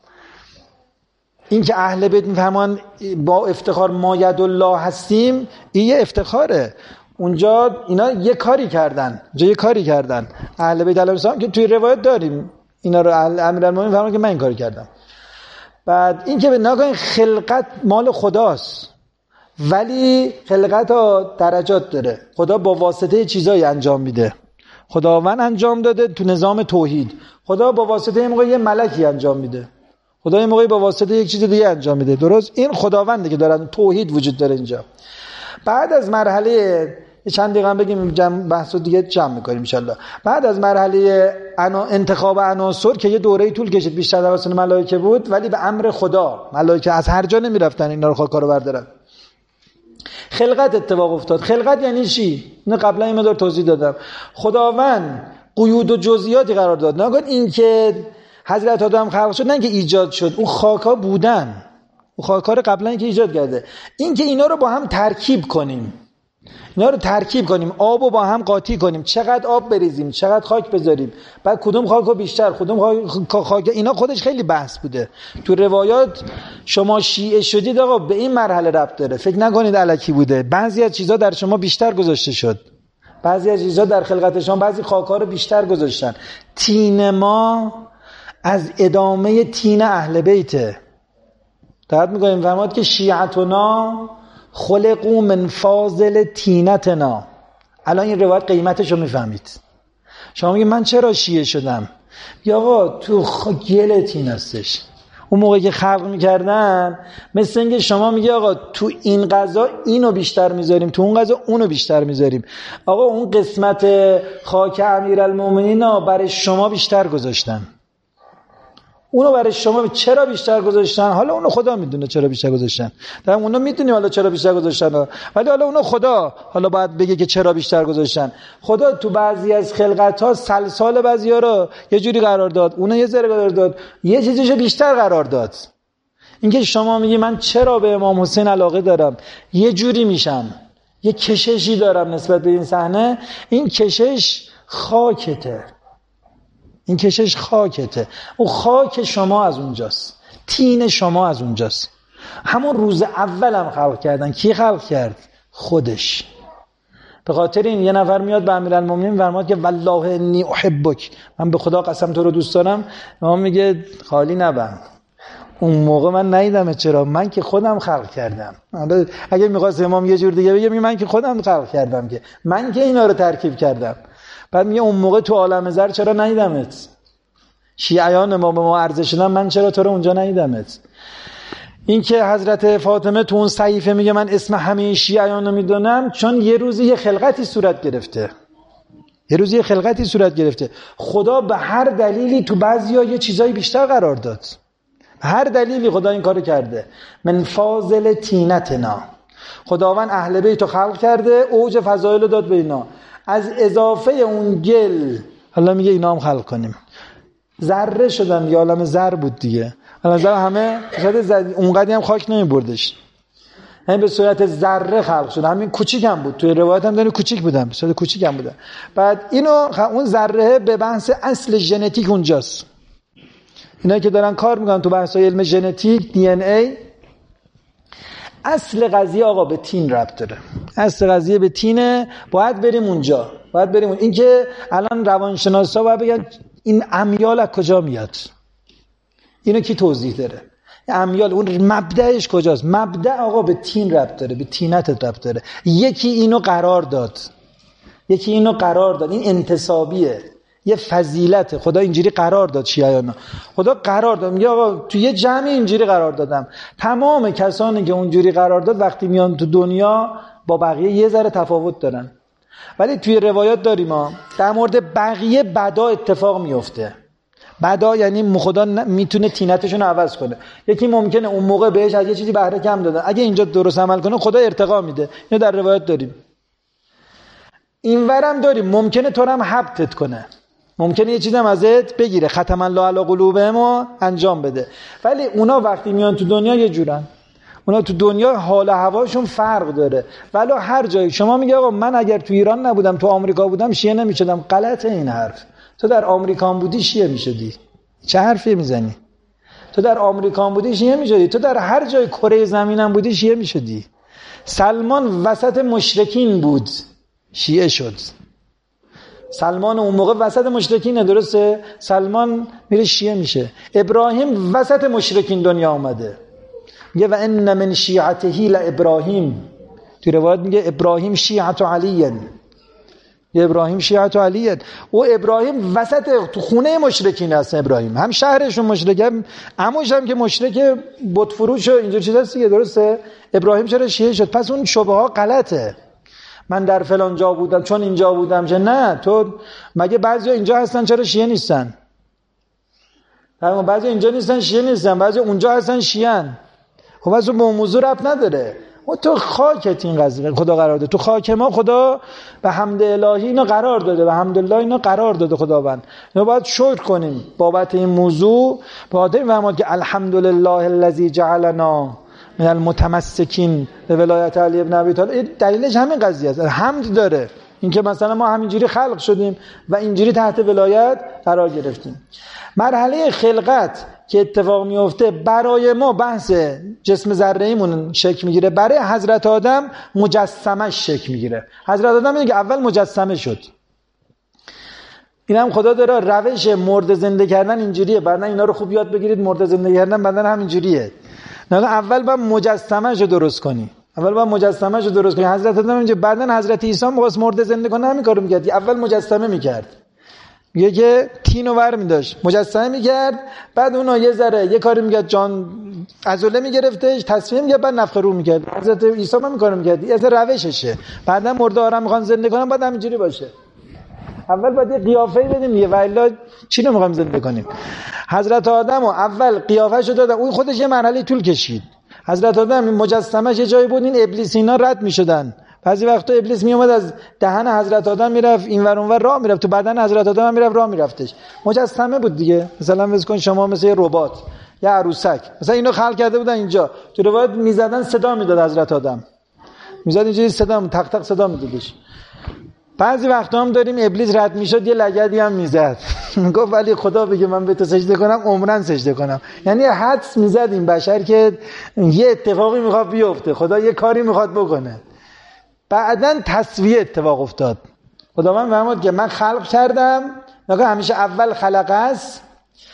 این که اهل بیت میفهمن با افتخار ما یدالله هستیم، این یه افتخاره. اونجا اینا یه کاری کردن اهل بیت علیهم السلام که توی روایت داریم اینا رو امیرالمومنین فرمودن که من این کارو کردم. بعد این که به نگاه خلقت مال خداست، ولی خلقت ها درجات داره. خدا با واسطه چیزایی انجام میده. خداوند انجام داده تو نظام توحید، خدا با واسطه موقع یه ملکی انجام میده، خدا یه موقعی با واسطه یک چیز دیگه انجام میده. درست؟ این خداونده که دارن توحید وجود داره اینجا. بعد از مرحله چند دقیقه بگیم بحثو دیگه جمع می‌کنیم ان شاءالله. بعد از مرحله انتخاب عناصر که یه دوره‌ای طول کشید، بیشتر توسط ملائکه بود، ولی به امر خدا، ملائکه از هر جا نمیرفتن اینا رو کارو بردارن. خلقت اتفاق افتاد. خلقت یعنی چی؟ اینو قبلا این مقدار توضیح دادم. خداوند قیود و جزئیاتی قرار داد. نگاه این که حضرت آدم خلق شد نه که ایجاد شد، اون خاکا بودن، اون خاکا رو قبلا که ایجاد کرده. این که اینا رو با هم ترکیب کنیم، آب رو با هم قاطی کنیم، چقدر آب بریزیم، چقدر خاک بذاریم، بعد کدوم خاکو بیشتر، کدوم خاک، اینا خودش خیلی بحث بوده. تو روایات شما شیعه شدید آقا به این مرحله ربط داره، فکر نکنید الکی بوده. بعضی از چیزا در شما بیشتر گذاشته شد، بعضی از چیزا در خلقت شما بعضی خاکا رو بیشتر گذاشتن. تین ما از ادامه تین اهل بیته. دقت می‌کنیم فرمود که شیعتنا خلقو من فاضل تینتنا. الان این روایت قیمتشو میفهمید. شما میگید من چرا شیعه شدم؟ یا آقا تو گل تین هستش. اون موقعی که خلق میکردن مثل اینکه شما میگی آقا تو این غذا اینو بیشتر میذاریم، تو اون غذا اونو بیشتر میذاریم. آقا اون قسمت خاک امیرالمومنین برای شما بیشتر گذاشتن، اونو برای شما چرا بیشتر گذاشتن؟ حالا اونو خدا میدونه چرا بیشتر گذاشتن. در اونو میدونیم حالا چرا بیشتر گذاشتن، ولی حالا اونو خدا حالا باید بگه که چرا بیشتر گذاشتن. خدا تو بعضی از خلقت‌ها سلسال بعضی‌ها رو یه جوری قرار داد، اونو یه ذره قرار داد، یه چیزیشو بیشتر قرار داد. اینکه شما میگی من چرا به امام حسین علاقه دارم، یه جوری میشم، یه کششی دارم نسبت به این صحنه، این کشش خاکته. این کشش خاکته. اون خاک شما از اونجاست، تین شما از اونجاست. همون روز اول هم خلق کردن. کی خلق کرد؟ خودش. به خاطر این یه نفر میاد به امیرالمومنین فرماد که والله انی احبک، من به خدا قسم تو رو دوست دارم. امام میگه خالی نبند، اون موقع من ندیدم. چرا؟ من که خودم خلق کردم. اگه میخواست امام یه جور دیگه بگه من که خودم خلق کردم، که من که اینا رو ترکیب کردم. بعد میگه اون موقع تو عالم زر چرا ندیدمت؟ شیعیان ما به ما عرضه شدن، من چرا تو رو اونجا ندیدمت؟ این که حضرت فاطمه تو اون صحیفه میگه من اسم همه شیعیان رو میدونم، چون یه روزی یه خلقتی صورت گرفته. خدا به هر دلیلی تو بعضیا یه چیزایی بیشتر قرار داد، هر دلیلی خدا این کارو کرده. من فاضل تینتنا، خداوند اهل بیت رو خلق کرده، اوج فضایل رو داد به اینا. از اضافه اون گل حالا میگه اینا هم خلق کنیم. ذره شدن، یا عالم ذر بود دیگه. الان ذره همه اونقدی هم خاک نمیبردش، همین به صورت ذره خلق شد. همین کوچیک هم بود، توی روایت هم داریم کوچیک بودن، به صورت کوچیک هم بودن. بعد اینو اون ذره به بحث اصل ژنتیک اونجاست. اینا که دارن کار میکنن تو بحث علم ژنتیک، دی ان ای، اصل قضیه آقا به تین ربط داره. اصل قضیه به تینه. باید بریم اونجا، این که الان روانشناسا باید بگن این امیال از کجا میاد، اینو کی توضیح داره؟ امیال اون مبدأش کجاست؟ مبدأ آقا به تین ربط داره، به تینت ربط داره. یکی اینو قرار داد، این انتصابیه، یه فضیلته. خدا اینجوری قرار داد شیعیانا. خدا قرار داد، میگه آقا تو یه جمع اینجوری قرار دادم. تمام کسانی که اونجوری قرار داد وقتی میان تو دنیا با بقیه یه ذره تفاوت دارن. ولی توی روایات داریم ما در مورد بقیه بدا اتفاق میفته. بدا یعنی خدا میتونه تینتشون رو عوض کنه. یکی ممکنه اون موقع بهش از یه چیزی بهره کم دادن، اگه اینجا درست عمل کنه خدا ارتقا میده. اینو در روایات داریم. اینورم داریم ممکنه تو هم حبتت کنه، ممکنه یه چیزی هم ازت بگیره، ختم الله علی قلوبهم انجام بده. ولی اونا وقتی میان تو دنیا یه جورن، اونا تو دنیا حال و هواشون فرق داره. ولی هر جایی شما میگه آقا من اگر تو ایران نبودم تو آمریکا بودم شیعه نمیشدم، غلطه این حرف. تو در آمریکا بودی شیعه میشدی. چه حرفی میزنی؟ تو در آمریکا بودی شیعه میشدی، تو در هر جای کره زمینم بودی شیعه میشدی. سلمان وسط مشرکین بود شیعه شد. سلمان اون موقع وسط مشرکینه، درسته؟ سلمان میره شیعه میشه. ابراهیم وسط مشرکین دنیا آمده، میگه و ان من شیعته لابراهیم. تو روایت میگه ابراهیم شیعت علیه، ابراهیم شیعت علیه. و ابراهیم وسط تو خونه مشرکین هست. ابراهیم هم شهرشون مشرکه، عموش هم که مشرک بت فروش و اینجور چیزا هست دیگه، درسته؟ ابراهیم چرا شیعه شد؟ پس اون شبهه ها غلطه. من در فلان جا بودم چون اینجا بودم، چه نه؟ تو مگه بعضیا اینجا هستن چرا شیعه نیستن؟ بعضی اینجا نیستن شیعه نیستن، بعضی اونجا هستن شیعن. خب اصلا به موضوع ربط نداره. و تو خاکت این قضیه خدا قرار داده، تو خاک ما خدا به حمد الهی اینو قرار داده، به حمدالله اینو قرار داده خداوند. ما باید شکر کنیم بابت این موضوع، بابت این فرمود که الحمدلله الذی جعلنا من المتمسکین به ولایت علی ابن ابی طالب. دلیلش همین قضیه است، حمد داره اینکه مثلا ما همینجوری خلق شدیم و اینجوری تحت ولایت قرار گرفتیم. مرحله خلقت که اتفاق میفته برای ما بحث جسم ذره‌ایمون شکل میگیره، برای حضرت آدم مجسمش شکل میگیره. حضرت آدم میگه اول مجسمه شد. اینم خدا داره روش مرده زنده کردن اینجوریه، بعدن اینا رو خوب یاد بگیرید، مرده زنده کردن بعدن همینجوریه. نه اول باید مجسمه‌شو درست کنی. حضرت آدم اینجا، بعدن حضرت عیسی می‌خواست مرده زنده کنه همین کارو می‌کرد. اول مجسمه می‌کرد. میگه که تینو ور می‌داشت، مجسمه می‌کرد، بعد اونو یه ذره یه کاری می‌کرد جان عضله می‌گرفتش، تصفیه می‌کرد، بعد نفخ روح می‌کرد. حضرت عیسی هم این کارو می‌کرد. این روششه. بعدن مرده ها رو می‌خوان زنده کنن، بعد همینجوری باشه. اول باید یه قیافه‌ای بدیم دیگه، والا چی رو می‌خوایم زنده کنیم؟ حضرت آدمو اول قیافه‌شو دادن، اون خودش یه مرحله طول کشید. حضرت آدم این مجسمه‌ش یه جایی بود، این ابلیس اینا رد می‌شدن. بعضی وقتا ابلیس میومد از دهن حضرت آدم میرفت اینور اونور راه میرفت، تو بدن حضرت آدم هم میرفت راه میرفتش. مجسمه بود دیگه. مثلا فرض کن شما مثل یه ربات یا عروسک، مثلا اینو خلق کرده بودن اینجا، تو روایت میزدن صدا میداد حضرت آدم، میزد اینجوری صدا تق تق صدا میدادش. بعضی وقتا هم داریم ابلیس رد میشد یه لگدی هم میزد، گفت ولی خدا بگه من به تو سجده کنم عمرن سجده کنم. یعنی حدس میزد این بشر که یه اتفاقی میخواد بیفته، خدا یه کاری میخواد بکنه. بعدن تسویه اتفاق افتاد. خداوند فرمود که من خلق کردم، نگاه همیشه اول خلق است،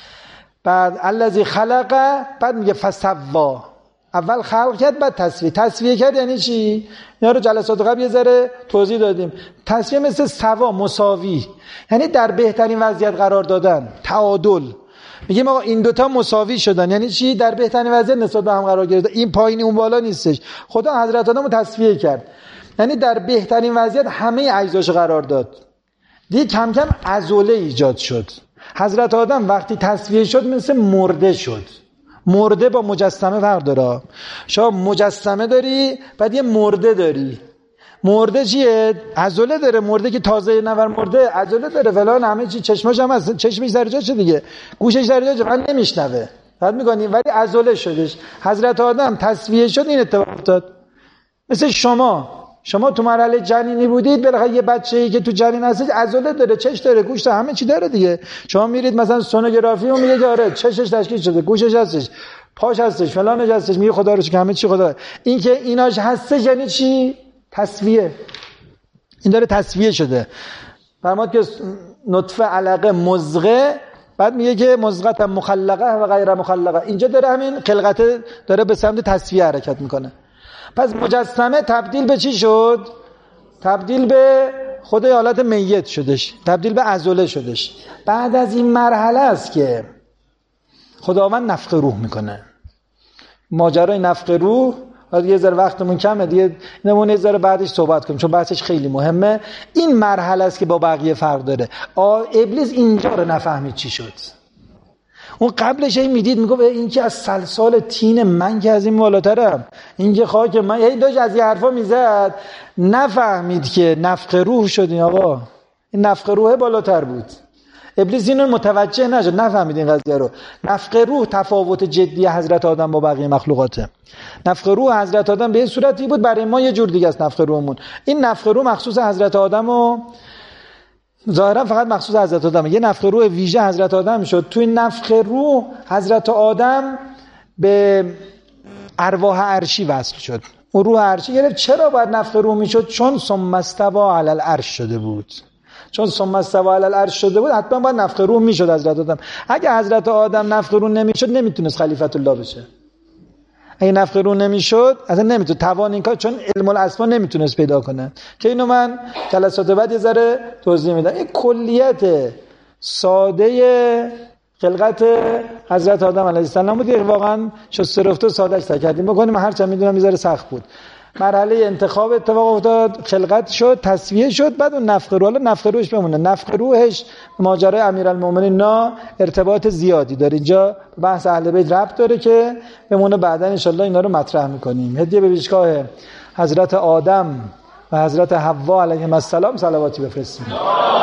بعد الذی خلق، بعد میگه فسوا. اول خلق کرد بعد تسویه کرد. یعنی چی؟ اینا رو جلسات قبل یه ذره توضیح دادیم. تسویه مثل سوا، مساوی، یعنی در بهترین وضعیت قرار دادن، تعادل. میگیم آقا این دوتا مساوی شدن، یعنی چی؟ در بهترین وضعیت نسبت به هم قرار گرفتن، این پایین اون بالا نیستش. خدا حضرت آدمو تسویه کرد، یعنی در بهترین وضعیت همه اجزاش قرار داد. دیگه کم کم عضله ایجاد شد. حضرت آدم وقتی تسویه شد مثل مرده شد. مرده با مجسمه فرق داره. شما مجسمه داری، بعد یه مرده داری. مرده چیه؟ عضله داره. مرده که تازه نور مرده عضله داره، فلان همه چی، چشماش هم هست، چشمش در جاشه دیگه، گوشش در جاشه، فقط نمیشنوه. بعد میگانی ولی عضله شدش. حضرت آدم تسویه شد، این اتفاق افتاد. مثل شما تو مرحله جنینی بودید، بالاخره یه بچه‌ای که تو جنین هست عضله داره، چش داره، گوش داره، همه چی داره دیگه. شما میرید مثلا سونوگرافی و میگه آره چشش تشکیل شده، گوشش هستش، پاش هستش، فلانش هستش، میگه خدا رو شکر همه چی خدا. این که ایناش هستش یعنی چی؟ تسویه. این داره تسویه شده. فرمود که نطفه، علقه، مضغه، بعد میگه که مضغه مخلقه و غیر مخلقه. اینجا داره همین خلقت داره به سمت تسویه حرکت میکنه. پس مجسمه تبدیل به چی شد؟ تبدیل به خود حالت میت شدش، تبدیل به عضله شدش. بعد از این مرحله است که خداوند نفخ روح میکنه. ماجرای نفخ روح یه ذره وقتمون کمه دیگه، نمونه یه ذره بعدش صحبت کنیم چون بحثش خیلی مهمه. این مرحله است که با بقیه فرق داره. ابلیس اینجا رو نفهمید چی شد. اون قبلش این میدید میگه این که از سلسال تین من که از این بالاترم، این که خاک من، یعنی داشت از این حرفا میزد، نفهمید که نفخ روح شد. این آقا این نفخ روح بالاتر بود. ابلیس اینو متوجه نشد، نفهمید این قضیه رو. نفخ روح تفاوت جدی حضرت آدم با بقیه مخلوقاته. نفخ روح حضرت آدم به این صورتی بود، برای ما یه جور دیگه است نفخ روحمون. این نفخ روح مخصوص حضرت آدم و ظاهرا فقط مخصوص حضرت آدم، یه نفخ روح ویژه حضرت آدم شد. توی نفخ روح حضرت آدم به ارواح عرشی وصل شد. اون روح عرشی گرفت. چرا باید نفخ روح میشد؟ چون ثم استوى علی العرش شده بود. چون ثم استوى علی العرش شده بود، حتما باید نفخ روح میشد حضرت آدم. اگه حضرت آدم نفخ روح نمیشد، نمیتونست خلیفت الله بشه. اگه نفخ روح نمیشد اصلا نمیتونه توان این کار، چون علم الاسما نمیتونست پیدا کنه. که اینو من جلسات بعد یه ذره توضیح میدم. این کلیت ساده خلقت حضرت آدم علیه السلام بود. واقعا شست رفته سادهش کردیم بکنیم، هر چند میدونم یه ذره سخت بود. مرحله انتخاب اتفاق افتاد، خلقت شد، تصفیه شد، بعد اون نفخ روح. حالا نفخ روحش بمونه. نفخ روحش ماجرای امیرالمومنین نا ارتباط زیادی داره. اینجا بحث اهل بیت ربط داره که بمونه، بعدا ان شاء الله اینا رو مطرح می‌کنیم. هدیه به پیشگاه حضرت آدم و حضرت حوا علیهم السلام صلواتی بفرستیم.